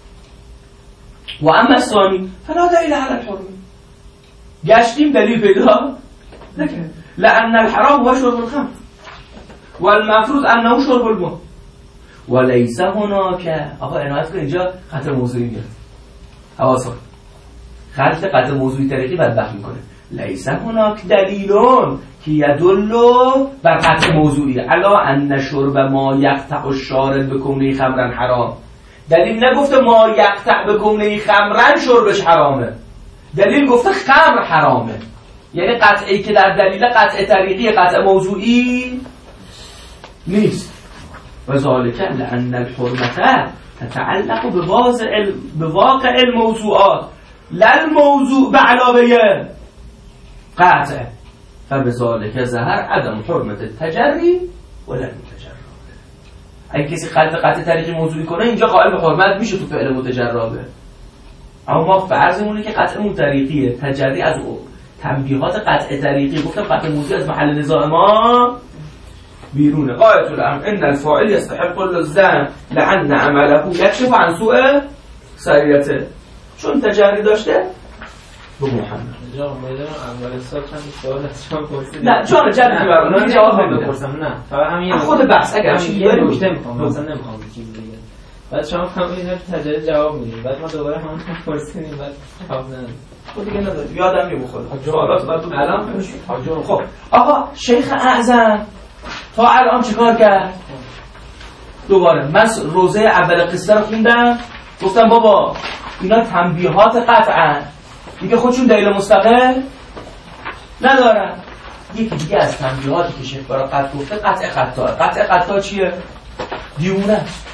وأما الثاني فلا دليل على الحرمة، گشتیم دلیل پیدا نکرد. لأن الحرام هو شرب الخمر والمفروض أنه شرب الماء وليس هناك. آقا عنایت کن، اینجا خط موضوعی میاد، حواسا خط قطع موضوعی طریقی بدبخت میکنه. لیس هناک دلیلون که یدل بر قطع موضوعی علا ان شرب ما یقطع الشارب بکونه خمرن حرام. دلیل نگفته ما یقطع بکونه خمرن شربش حرامه، دلیل گفته خمر حرامه. یعنی قطعی که در دلیل قطع طریقی قطع موضوعی نیست. و ذالک لأن الحرمة تتعلق بواقع الموضوعات لا الموضوع بعلاوه قطع، فبذلك ظهر عدم حرمت التجری ولا المتجرب. اگه کسی قطع طریقی موضوعی کنه اینجا قائل به حرمت میشه تو فعل متجربه. اما ما فرضمونه که قطع طریقیه، تجری از تنبیهات قطع طریقی. گفتم قطع موضوعی از محل نزاع ما بیرونه. غایت الامر ان الفاعل يستحق الذم لان عمله يكشف عن سوء سریته. چون تجری داشته به محمد جا میدونم اول سال چند سوال از شما پرسیدم. نه جان جدی برام جواب نمیدم. نه فقط همین خود بحث اگر چیزی یه نکته میخوام، مثلا نمیخوام چیز دیگه. بعد شما همین تجاری جواب میدید، بعد ما دوباره همون پرسیدیم، بعد جواب ندادید. خود دیگه نداره، یادم نمیخوره. سوالات بعد الان خب آقا شیخ اعظم تا الان چیکار کرد؟ دوباره من روزه اول قصه رو خوندم، گفتم بابا اینا تنبیهات قطعا دیگه خودشون دلیل مستقل ندارن. یکی دیگه از تنبیهاتی که شیخ برای قطع گفته قطع قطع. قطع قطع چیه؟ دیونه است.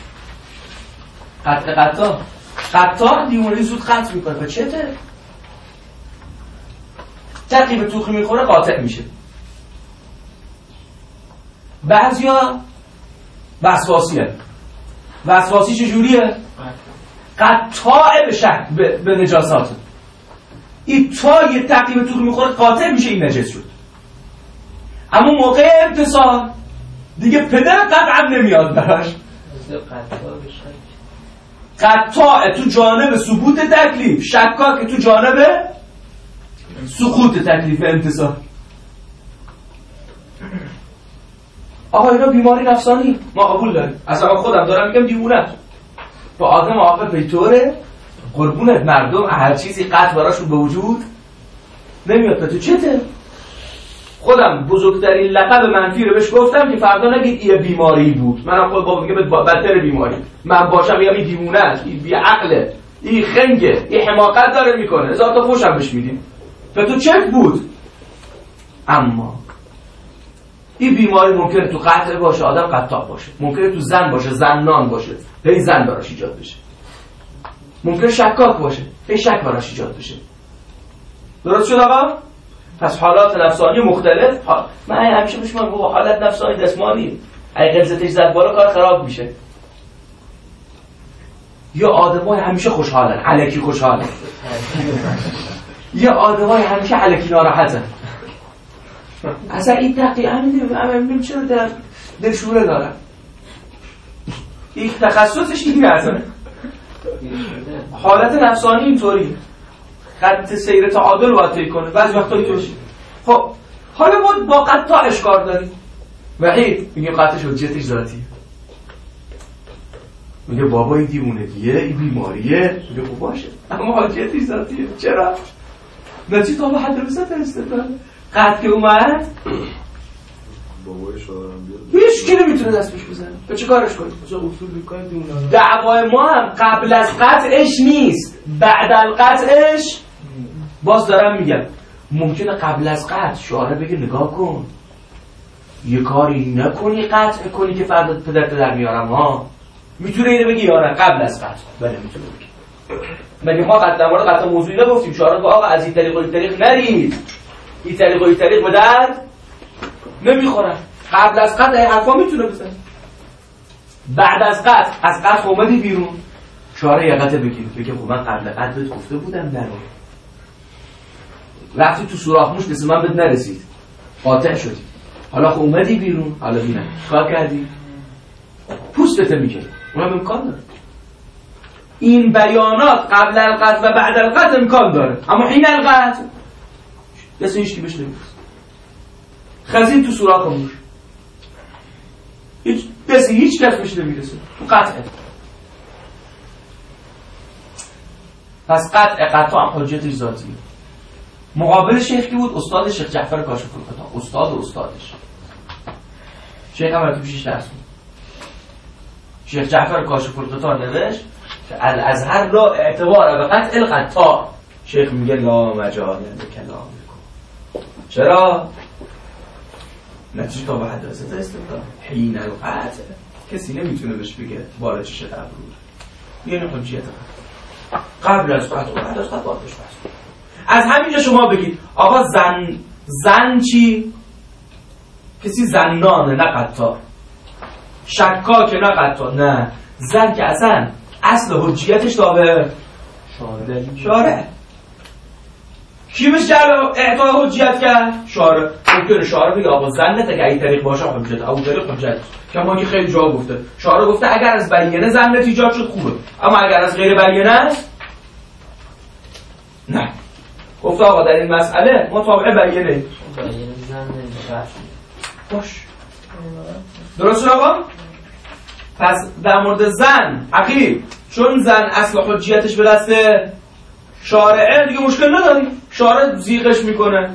قطع دیونه زود قطع میکنه. به چته؟ تقی به توخی میخوره قاطع میشه. بعضیا وسواسی هست. وسواسی چجوریه؟ قطع به شک به نجاسات. این تا یه تقییم تو میخوره قاطع میشه این نجس شد. اما موقع امتصال دیگه پدر قطعا نمیاد براش. قطع تو جانب ثبوت تکلیف، شکاک تو جانب سقوط تکلیف امتصال. آقا اینا بیماری نفسانی ما قبول داریم. اصلا خودم دارم میگم دیوونه. با آدم عاقل پیطوره قربونت مردم هر چیزی قطع براشون به وجود نمیاد. تو چته؟ خودم بزرگترین لقب منفی رو بهش گفتم که فردا نگید این بیماری بود. منم خود بابا میگه بدتر بیماری. من باشم میگم این دیوونه است، این بی عقله، این خنگه، این حماقت داره میکنه. ذات خوشم بهش میدیم. تو چت بود. اما این بیماری ممکنه تو قطع باشه، آدم قطاع باشه، ممکنه تو زن باشه، زنان باشه، هی زن براش ایجاد بشه، ممکنه شکاک باشه، هی شک براش ایجاد بشه. درست شد آقا؟ پس حالات نفسانی مختلف من همیشه بهش میگم حالت نفسانی دستمالی اگه غلظتش زد بالا کار خراب میشه. یا آدمای همیشه خوشحالن، الکی خوشحالن، یا آدمای همیشه الکی ناراحتن. اصلا این دقیقا همین چرا در دلشوره دارن؟ این تخصصش اینه. اصلا حالت نفسانی اینطوری خط سیر تعادل باید طی کنه، بعضی وقتا اینطوری. خب حالا ما با قطع اشکار داریم. وحید میگه قطعش حجیتش ذاتیه، میگه بابا این دیوونگیه، این بیماریه، میگه خب باشه اما حجیتش ذاتیه. چرا؟ نچی تا به حد رسط استدلال قطع که اومد بابای شوهرم بیاد هیچ کی نمیتونه دستش بزنه. تو چه کارش کنی؟ دعوای ما هم قبل از قطعش نیست، بعد از قطعش. باز دارم میگم ممکنه قبل از قطع شوهر بگه نگاه کن یه کاری نکنی قطع کنی که فردا پدرت در میارم ها. میتونه اینو بگی یا نه قبل از قطع؟ بله میتونه بگی. مگه ما قطع مورد قطع موضوعی نگفتیم؟ شوهر گفت آقا از این طریق و این طریق نرید، این طریق و این طریق به درد نمیخورن. قبل از قطع حرفا میتونه بزنه. بعد از قطع، از قطع اومدی بیرون شوهر یقته بگیر بگه خب من قبل قطع بهت گفته بودم نرو، رفتی تو سوراخ موش مثل من بهت نرسید، قاطع شدی، حالا خب اومدی بیرون، حالا بینم کار کردی پوستت میکنه. اونم امکان داره. این بیانات قبل القطع و بعد القطع امکان داره، اما حین القطع مثل هیچ کی بهش نمیرسه. خزین تو سوراخ موش هیچ کس بهش نمیرسه، تو قطعه. پس قطع هم حجیتش ذاتیه. مقابل شیخ کی بود؟ استاد شیخ جعفر کاشف الغطا، استاد و استادش. شیخ هم رفت پیشش درس بود. شیخ جعفر کاشف الغطا نوشت که الازهر لا اعتبار به قطع القطاع. شیخ میگه لا مجال لکلام کن. چرا؟ نتیجه تا به حد رسیده استدلال حین القطع کسی نمیتونه بهش بگه بالا چشه قبول، یعنی حجیت قبل از قطع و بعد از قطع باید بهش بحث. از همینجا شما بگید آقا زن چی؟ کسی زنانه نه قطع، شکاکه نه قطع، نه زن که اصلا اصل حجیتش تابع شارع. کی بهش اعطای حجیت کرد؟ شارع. ممکنه شارع بگه آقا زنت اگه این طریق باشه حجیت، اون طریق حجیت. کما که خیلی جا گفته شارع گفته اگر از بیانه زنت ایجاد شد خوبه، اما اگر از غیر بیانه است نه. گفته آقا در این مسئله ما تابع بیانه باش. درست شد آقا؟ پس در مورد زن عقیل چون زن اصل حجیتش به دست شارعه دیگه مشکل نداری. شارع زیغش میکنه،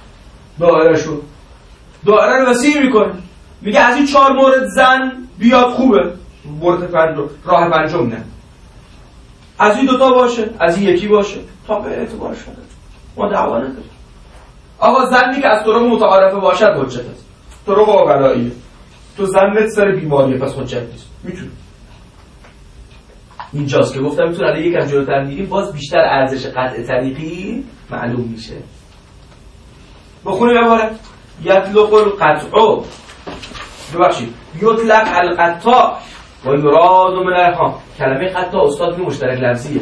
دایره رو وسیع میکنه، میگه از این 4 مورد زن بیاد خوبه، مورد راه پنجم نه، از این 2 باشه، از این 1 باشه، تا به اعتبار شده ما دعوا نداریم. آقا زنی که از طرق متعارفه باشد حجت است، طرق عقلائیه، تو زنت سر بیماریه پس حجت نیست. میتونه اینجاست که گفتم میتونه الان یکم جلوتر میریم باز بیشتر ارزش قطع طریقی معلوم میشه. بخونیم عبارت یطلق القطع، ببخشید یطلق القطاع و یراد من الهام. کلمه قطاع استاد که مشترک لفظیه،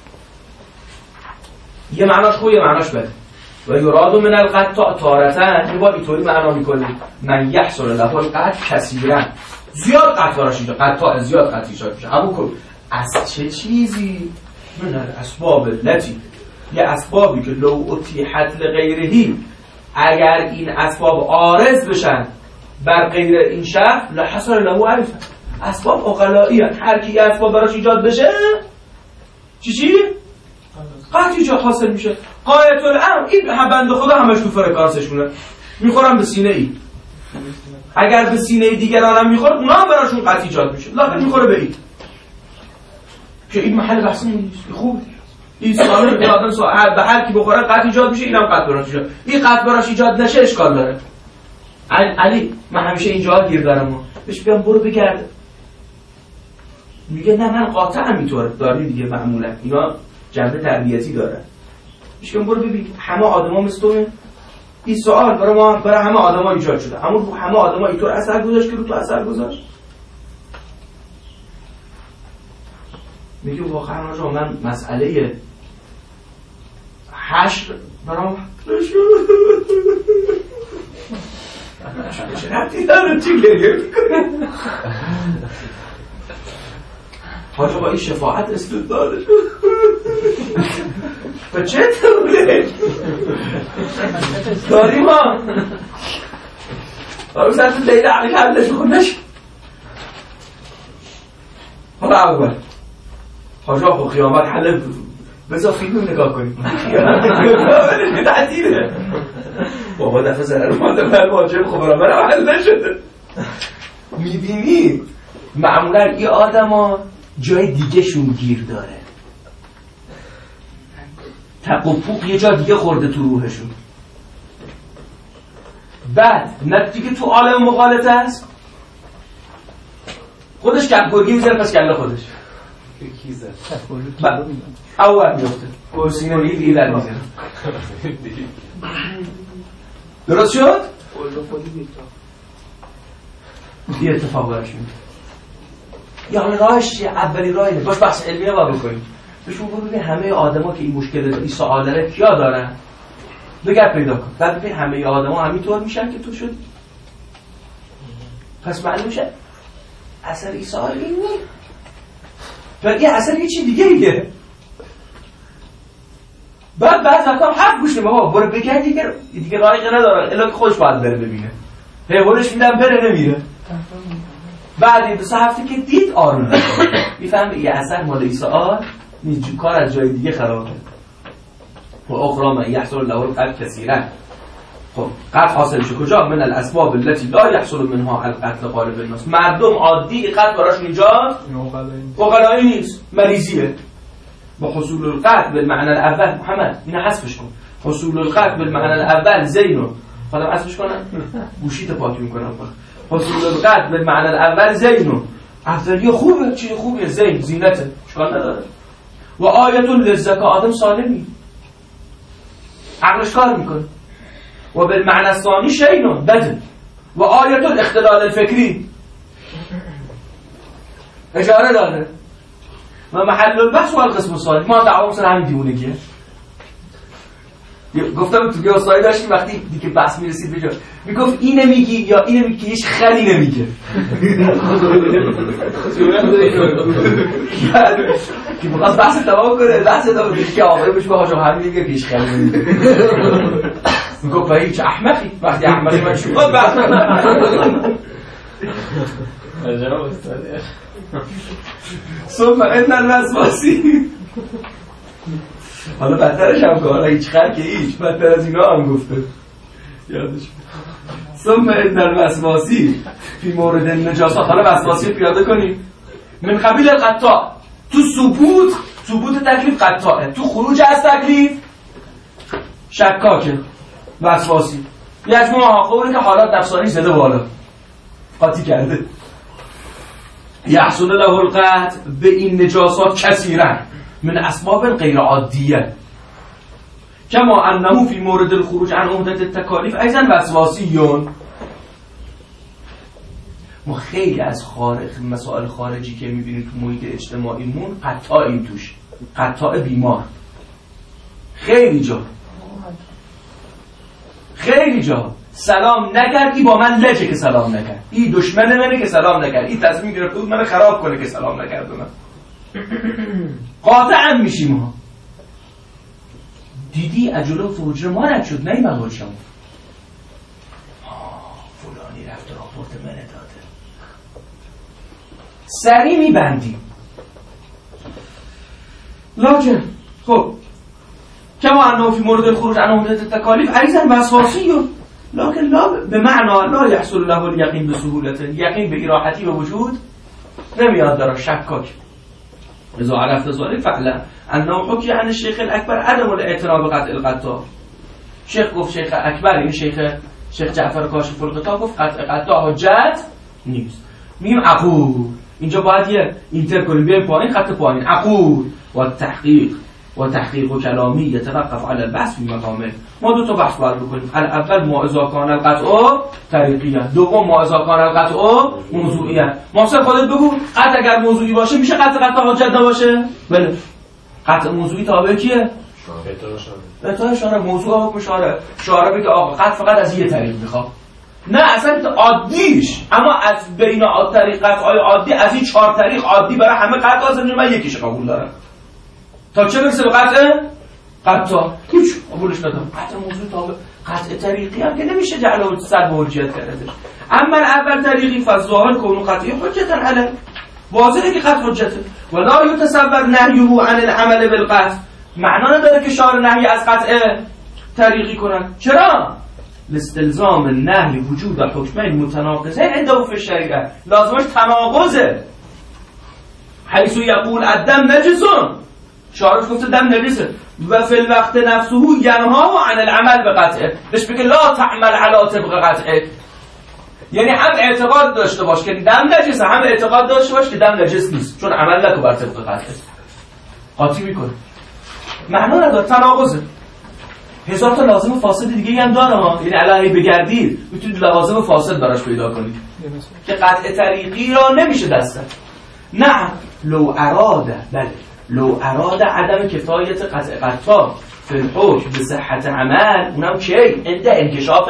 یه معناش خوبه یه معناش بده. و یراد من القطاع تارتن یه بار اینطوری معنا میکنیم من یحصل له القطع کثیرا، زیاد قطع راش اینجا قطاع زیاد قطعی شد میشه. اما کن از چه چیزی؟ من الاسباب التي، یه اسبابی که لو اتیحت لغیرهی اگر این اسباب عارض بشن بر غیر این شخص لحصل له عرفه. اسباب عقلایی هست، هر کی اسباب براش ایجاد بشه چی؟ قطعی ایجاد حاصل میشه. قایت الامر این بنده خدا همش تو فرکانسشونه میخورن به سینه ای، اگر به سینه دیگران هم میخوره اونا هم براشون قطعی ایجاد میشه، لکن میخوره به این که این محل بحث نیست. خوبه این سوال به هر کی بخوره قطع ایجاد میشه، اینم قطع براش ایجاد، این قطع براش ایجاد نشه اشکال داره. علی من همیشه اینجا گیر دارم، بهش بگم برو بگرد، میگه نه من قاطعا اینطوره. داری دیگه معمولا اینا جنبه تربیتی داره. بهش بگم برو ببین همه آدما مثل توه. این سوال برای همه آدما ایجاد شده، اما رو همه آدما اینطور اثر گذاشت که رو تو اثر گذاشت. میگه واقعا آقا من مسئله حشر برام چرا داره چی گریه میکنه؟ حاجا با این شفاعت استدلالش و چه طوله داریم ها داریم سرت لیل علی حلش بخونش. حالا اول حاجا خب قیامت حل بذار فیلم نگاه کنیم تعطیله بابا دفعه ضرر مادر واجب خب برای حل نشده. میبینی معمولا این آدم ها جای دیگه شون گیر داره، تق و پوق یه جا دیگه خورده تو روحشون. بعد نه دیگه تو عالم مخالطه هست، خودش کپگرگی میزنه پس کله خودش اول میفته گرسینه میگه دیگه در میزنه. درست شد؟ یه اتفاق براش میفته. یا حالا راهش چیه؟ اولی راه اینه باش بحث علمی رو بکنیم. بهشون ببین همه آدما که این مشکل داره این سوال داره کیا دارن؟ بگرد پیدا کن. بعد ببین همه آدما همینطور میشن که تو شد. پس معلوم میشه اثر این سوال این نیست. ولی اثر یه چی دیگه میگه. بعد وقتا حرف گوش نمیده. بابا برو بگرد دیگه راهی نداره. الا که خودش باید بره ببینه. حیوانش میدم بره نمیره. بعد 2 هفته که دید آروم نشد میفهمه یه اثر مال عیسی نیست، کار از جای دیگه خرابه. و اخرى ما یحصل له القتل کثیرا. خب قتل حاصل میشه کجا؟ من الاسباب التي لا يحصل منها القتل غالب الناس. مردم عادی قتل براشون ایجاد عقلایی نیست، مریضیه. با حصول القتل بالمعنى الاول محمد اینو حذفش کن. حصول القتل بالمعنى الاول زینو خودم حذفش کنم گوشیت پاک میکنم. حصول القتل بالمعنى الاول زینو افضلیه خوبه، چیز خوبه، زین زینته، اشکال نداره. و آیت للزکا آدم سالمی عقلش کار میکنه. و بالمعنى الثانی شینو بده. و آیت الاختلال الفکری اجاره داره. و محل البحث و القسم الثالث ما دعوام سر همین دیوونگیه. گفتم تو گیاستایی داشتیم وقتی دیگه بحث میرسید به جا میگفت اینه میگی یا اینه میگی که هیچ خری نمیگه که بخواست بحث تمام کنه بحث تمام کنه که آقای بشه با حاجم همین میگه که هیچ خری نمیگه. میگفت با هیچ احمقی وقتی احمقی من شد بحث عجب استادی ثم ان الوسواسی. حالا بدترش هم که حالا هیچ خر که هیچ بدتر از اینا هم گفته یادش. ثم ان الوسواسی فی مورد النجاسات. حالا وسواسی پیاده کنیم من قبیل القطاع. تو ثبوت تکلیف قطاعه، تو خروج از تکلیف شکاکه وسواسی. یک محاقوری که حالات نفسانی زده بالا قاطی کرده. یحصل له القطع به این نجاسات کثیرا من اسباب غیر عادیه کما انه فی مورد الخروج عن عهده التکالیف ایضا وسواسیون. ما خیلی از مسائل خارجی که میبینیم تو محیط اجتماعیمون قطاعیم توش، قطاع بیمار. خیلی جا سلام نکردی با من لجه که سلام نکرد، این دشمن منه که سلام نکرد، این تصمیم گرفته بود منو خراب کنه که سلام نکرد. من قاطعا میشیم ها. دیدی اجلو تو حجره مانت شد نه من باشم فلانی رفت راپورت منه داده سری میبندیم لکن خب کما انه فی مورد الخروج عن عهده التکالیف ایضا وسواسی لكن لا بمعنى لا يحصل له اليقين بسهولة. یقین به راحتی به وجود نمیاد، داره شکاک. اذا عرفت ذلك فعلا انه حكي عن الشيخ الاكبر عدم الاعتراف بقطع القطاع. شیخ گفت شیخ اکبر این شیخ شیخ جعفر کاشف الغطا گفت قطع حجت نیست. میگیم عقول، اینجا باید یه اینتر کنیم بیایم پایین، خط پایین عقول و تحقیق و کلامی یتوقف علی البحث فی مقامه. ما دو تا بحث باید بکنیم. اول ما اذا کان القطع طریقیه، دوم ما اذا کان القطع موضوعیه. محسن خودت بگو قطع اگر موضوعی باشه میشه قطع حجت نباشه؟ بله. قطع موضوعی تابع کیه؟ اطاع شارع. موضوع حکم شارع بگه آقا قطع فقط از یه طریق میخواد، نه اصلا عادیش، اما از بین طریق‌های عادی از این 4 طریق عادی برای همه قطع لازم، من یکیش قبول دارم. تا چه برسه به قطع هیچ قبولش ندارم. قطع موضوع تابع قطع طریقی هم که نمیشه جعل صد حجت کرده. اما اول طریقی فالظاهر کون قطعی حجتا علی، واضحه که قطع حجته. ولا یتصور نهیه عن العمل بالقطع، معنا نداره که شارع نهی از قطع طریقی کنن. چرا؟ لاستلزام النهی وجود حکمین متناقضین عنده فی الشریعه، لازمش تناقضه. حیث یقول الدم نجسون، شارع گفته دم نجسه، و فی الوقت نفسه ینها عن العمل بقطعه، بهش بگه لا تعمل علی طبق قطعه. یعنی هم اعتقاد داشته باش که دم نجسه، هم اعتقاد داشته باش که دم نجس نیست، چون عمل نکو بر طبق قطعه. قاطی میکنه، معنا نداره، تناقضه. هزار تا لازم فاسد دیگه هم داره ها، یعنی علاوه بگردید میتونید لوازم فاسد براش پیدا کنید که قطع طریقی را نمیشه دستن. نه لو اراد عدم کفایت قطع فی الحکم به صحت عمل، اونم کی؟ عند انکشاف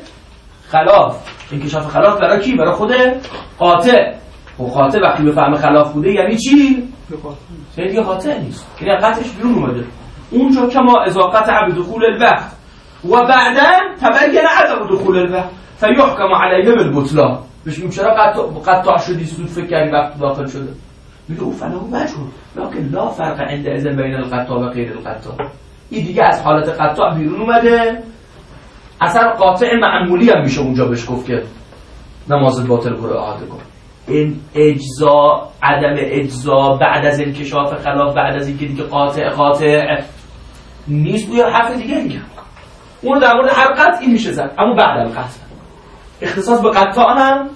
خلاف برای کی؟ برای خود قاطع. و قاطع وقتی به فهم خلاف بوده یعنی چی؟ یعنی دیگه قاطع نیست، یعنی قطعش بیرون اومده. اونجا که ما اضافت عبد دخول الوقت و بعدا تبین عدم دخول الوقت فیحکم علیه بالبطلان. بهش میگم چرا قطع شدی زود فکر کردی وقت داخل شده؟ میگه او فلاه مجهول لکن لا فرق عند اذن بین القطع و غیر القطع. این دیگه از حالت قطع بیرون اومده، اصلا قاطع معمولی هم میشه اونجا بهش گفت که نماز باطل رو اعاده کن. این عدم اجزا بعد از انکشاف خلاف، بعد از اینکه دیگه قاطع نیست، یا حرف دیگه میگم اون در مورد هر قطعی میشه زد، اما بعد از قطع اختصاص به قطع هم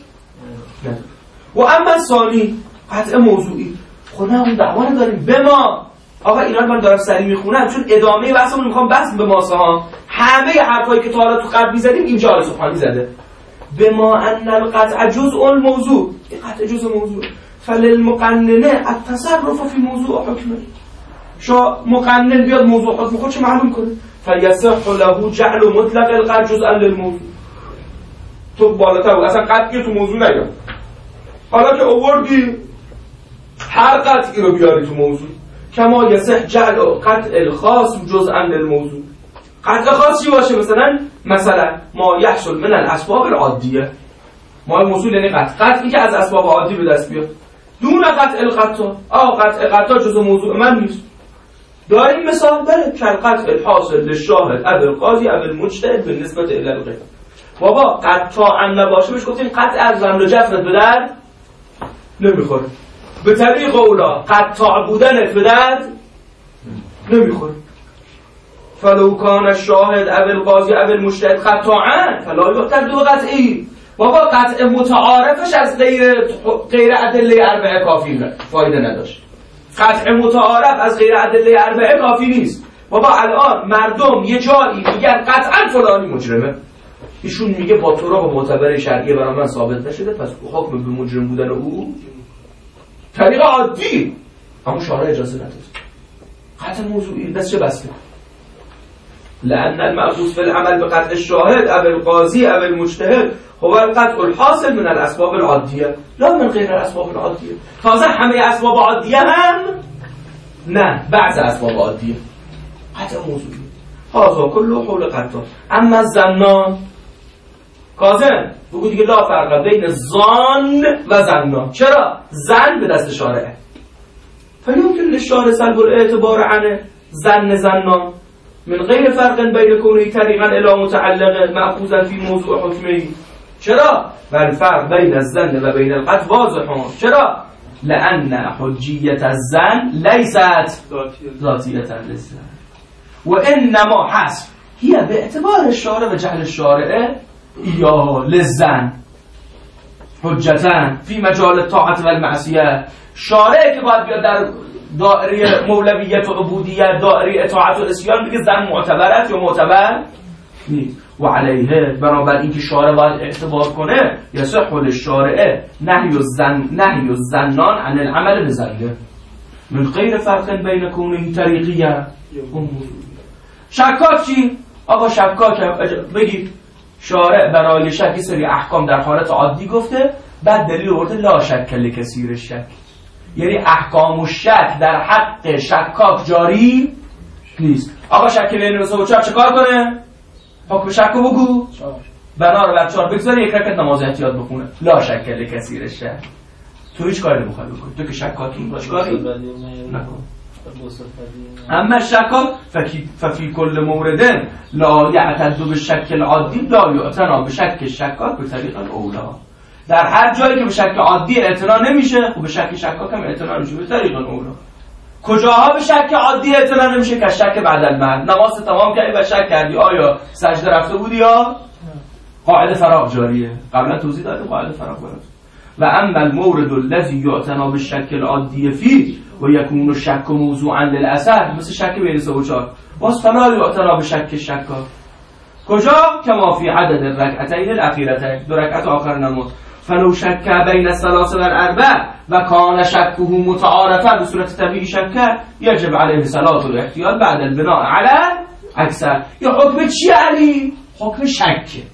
و اما ثانی قطع موضوعی. خب نه اون دعوا نداریم به ما. آقا اینا رو من دارم سریع میخونم چون ادامه بحثمون میخوام بحث به ماسه ها. همه حرفایی که تا حالا تو قبل میزدیم اینجا آل سبحانی زده. به ما ان القطع جزء الموضوع، این قطع جزء موضوع. فللمقننه التصرف فی موضوع حکمه. مقنن بیاد موضوع حکم خودش معلوم کنه. فیصح له جعل مطلق القطع جزءا للموضوع. تو بالاتر اصلا قطعی تو موضوع نگم. حالا که آوردی هر قطعی رو بیاری تو موضوع. کما یصح جعل قطع الخاص جزءا للموضوع. قطع خاصی باشه مثلا ما یحصل من الاسباب العادیه. ما موضوع یعنی قطعی که از اسباب عادی به دست بیاد. دون قطع القطع. قطع جزء موضوع من نیست. داریم مثال بله کالقطع الحاصل للشاهد او القاضی او المجتهد بالنسبه الی الغیر. بابا قطعا نباشه بهش گفتیم قطع از رمل و جفرت به درد نمیخوره. به طریق اولا قطع بودنت به درد نمیخوره. فلو کان الشاهد او القاضی او المجتهد قطعا فلا یعتد قطعی. بابا قطع متعارفش از غیر ادله اربعه کافی فایده نداشت. قطع متعارف از غیر ادله اربعه کافی نیست. بابا الان مردم یه جایی میگن قطعا فلانی مجرمه، ایشون میگه با طرق معتبر شرعی برای من ثابت نشده، پس حکم به مجرم بودن او طریق عادی، اما شارع اجازه نداد. قطع موضوعی بس چه بسته؟ لأن المأخوذ في العمل بقطع الشاهد او القاضی او المجتهد هو القطع الحاصل من الاسباب العادیه لا من غیر الاسباب العادیه. تازه همه اسباب عادیه هم نه، بعض اسباب عادیه. قطع موضوعی هذا كله حول قطع. اما الظنان کاظم بگو دیگه لا فرق بین ظن و ظنان. چرا؟ ظن به دست شارعه، فیمکن للشارع سلب الاعتبار عنه ظن ظنان من غیر فرق بین کونه طریقا الی متعلقه مأخوذا فی موضوع حکمی. چرا؟ بل فرق بین الظن و بین القطع واضح. چرا؟ لأن حجیت الظن لیست ذاتیة للظن و انما حسب هي به اعتبار الشارع و جعل الشارع یا لزن حجتن فی مجال طاعت و المعصیه. شارع که باید بیاد در دائره مولویت و عبودیت، دائره اطاعت و عصیان، بگه زن معتبرت یا معتبر نیست. و علیه بنابر اینکه شارع باید اعتبار کنه یصح للشارع نهی الزنان عن العمل بزنه من غیر فرق بین کونه طریقیه. شکاک چی؟ آقا شکاک بگید شارع برای شک سری احکام در حالت عادی گفته، بعد دلیل آورده لا شک لکثیر شک، یعنی احکام و شک در حق شکاک جاری نیست. آقا شک بین 2 و 4 چه کار کنه؟ حکم شک رو بگو، بنا رو بر 4 بگذاری، یک رکعت نماز احتیاط بخونه. لا شک لکثیر شک. تو هیچ کاری نمیخوای بکنی، تو که شکاکی باش کاری نکن. اما شکاک ففی کل مورد لا یعتد بالشک العادی لا یعتنا بشک شکاک به طریق الاولا. در هر جایی که به شک عادی اعتنا نمیشه، خب به شک شکاک هم اعتنا نمیشه به طریق الاولا. کجاها به شک عادی اعتنا نمیشه؟ که شک بعد المرد. نماز تمام کردی و شک کردی آیا سجده رفته بودی یا قاعده فراغ جاریه. قبلا توضیح دادم قاعده فراغ جاریه. و اما المورد الذي يعتنى بالشك العادي فيه ويكون الشك موضوعا للاثر، مثل شک بین 3 و 4 واس فلا يعتنى بشك الشك. کجا؟ کما فی عدد الرکعتین الاخیرتین، 2 رکعت آخر نماز. فلو شک بین الثلاث و الاربع و کان شکه متعارفا به صورت طبیعی شک، یجب علیه صلاة الاحتیاط بعد البناء علی اکثر. یا حکم چی علی؟ حکم شک.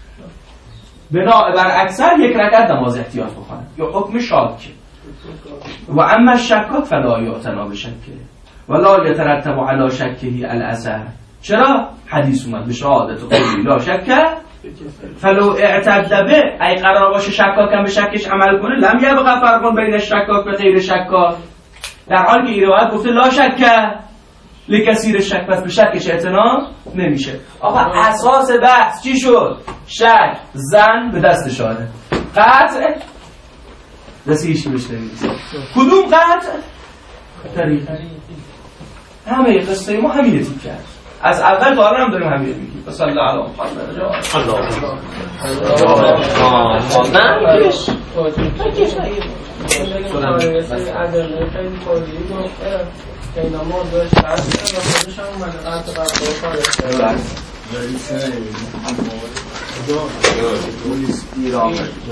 بناء بر اکثر 1 رکعت نماز احتیاط بخونه، یا حکم شاک. و اما الشکاک فلا یعتنا بشکه ولا یترتب علی شکه الاثر. چرا؟ حدیث اومد به شهادت قولی لا شکه فلو اعتد به، ای قرار باشه شکاک هم به شکش عمل کنه، لم یبقى فرق بین الشکاک و غیر شکاک، در حالی که این روایت گفته لا شکه لکثیر شک، پس به شکش اعتنا نمیشه. آقا اساس بحث چی شد؟ شک زن به دست شاره، قطع دست ایشی بشته نیست. کدوم قطع؟ طریق. همه قصه ما همینه تیک کرد، از اول تا الان هم داریم همینه میگیم. صلی الله علیه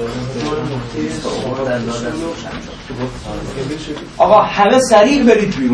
آقا همه سریع برید بیرون.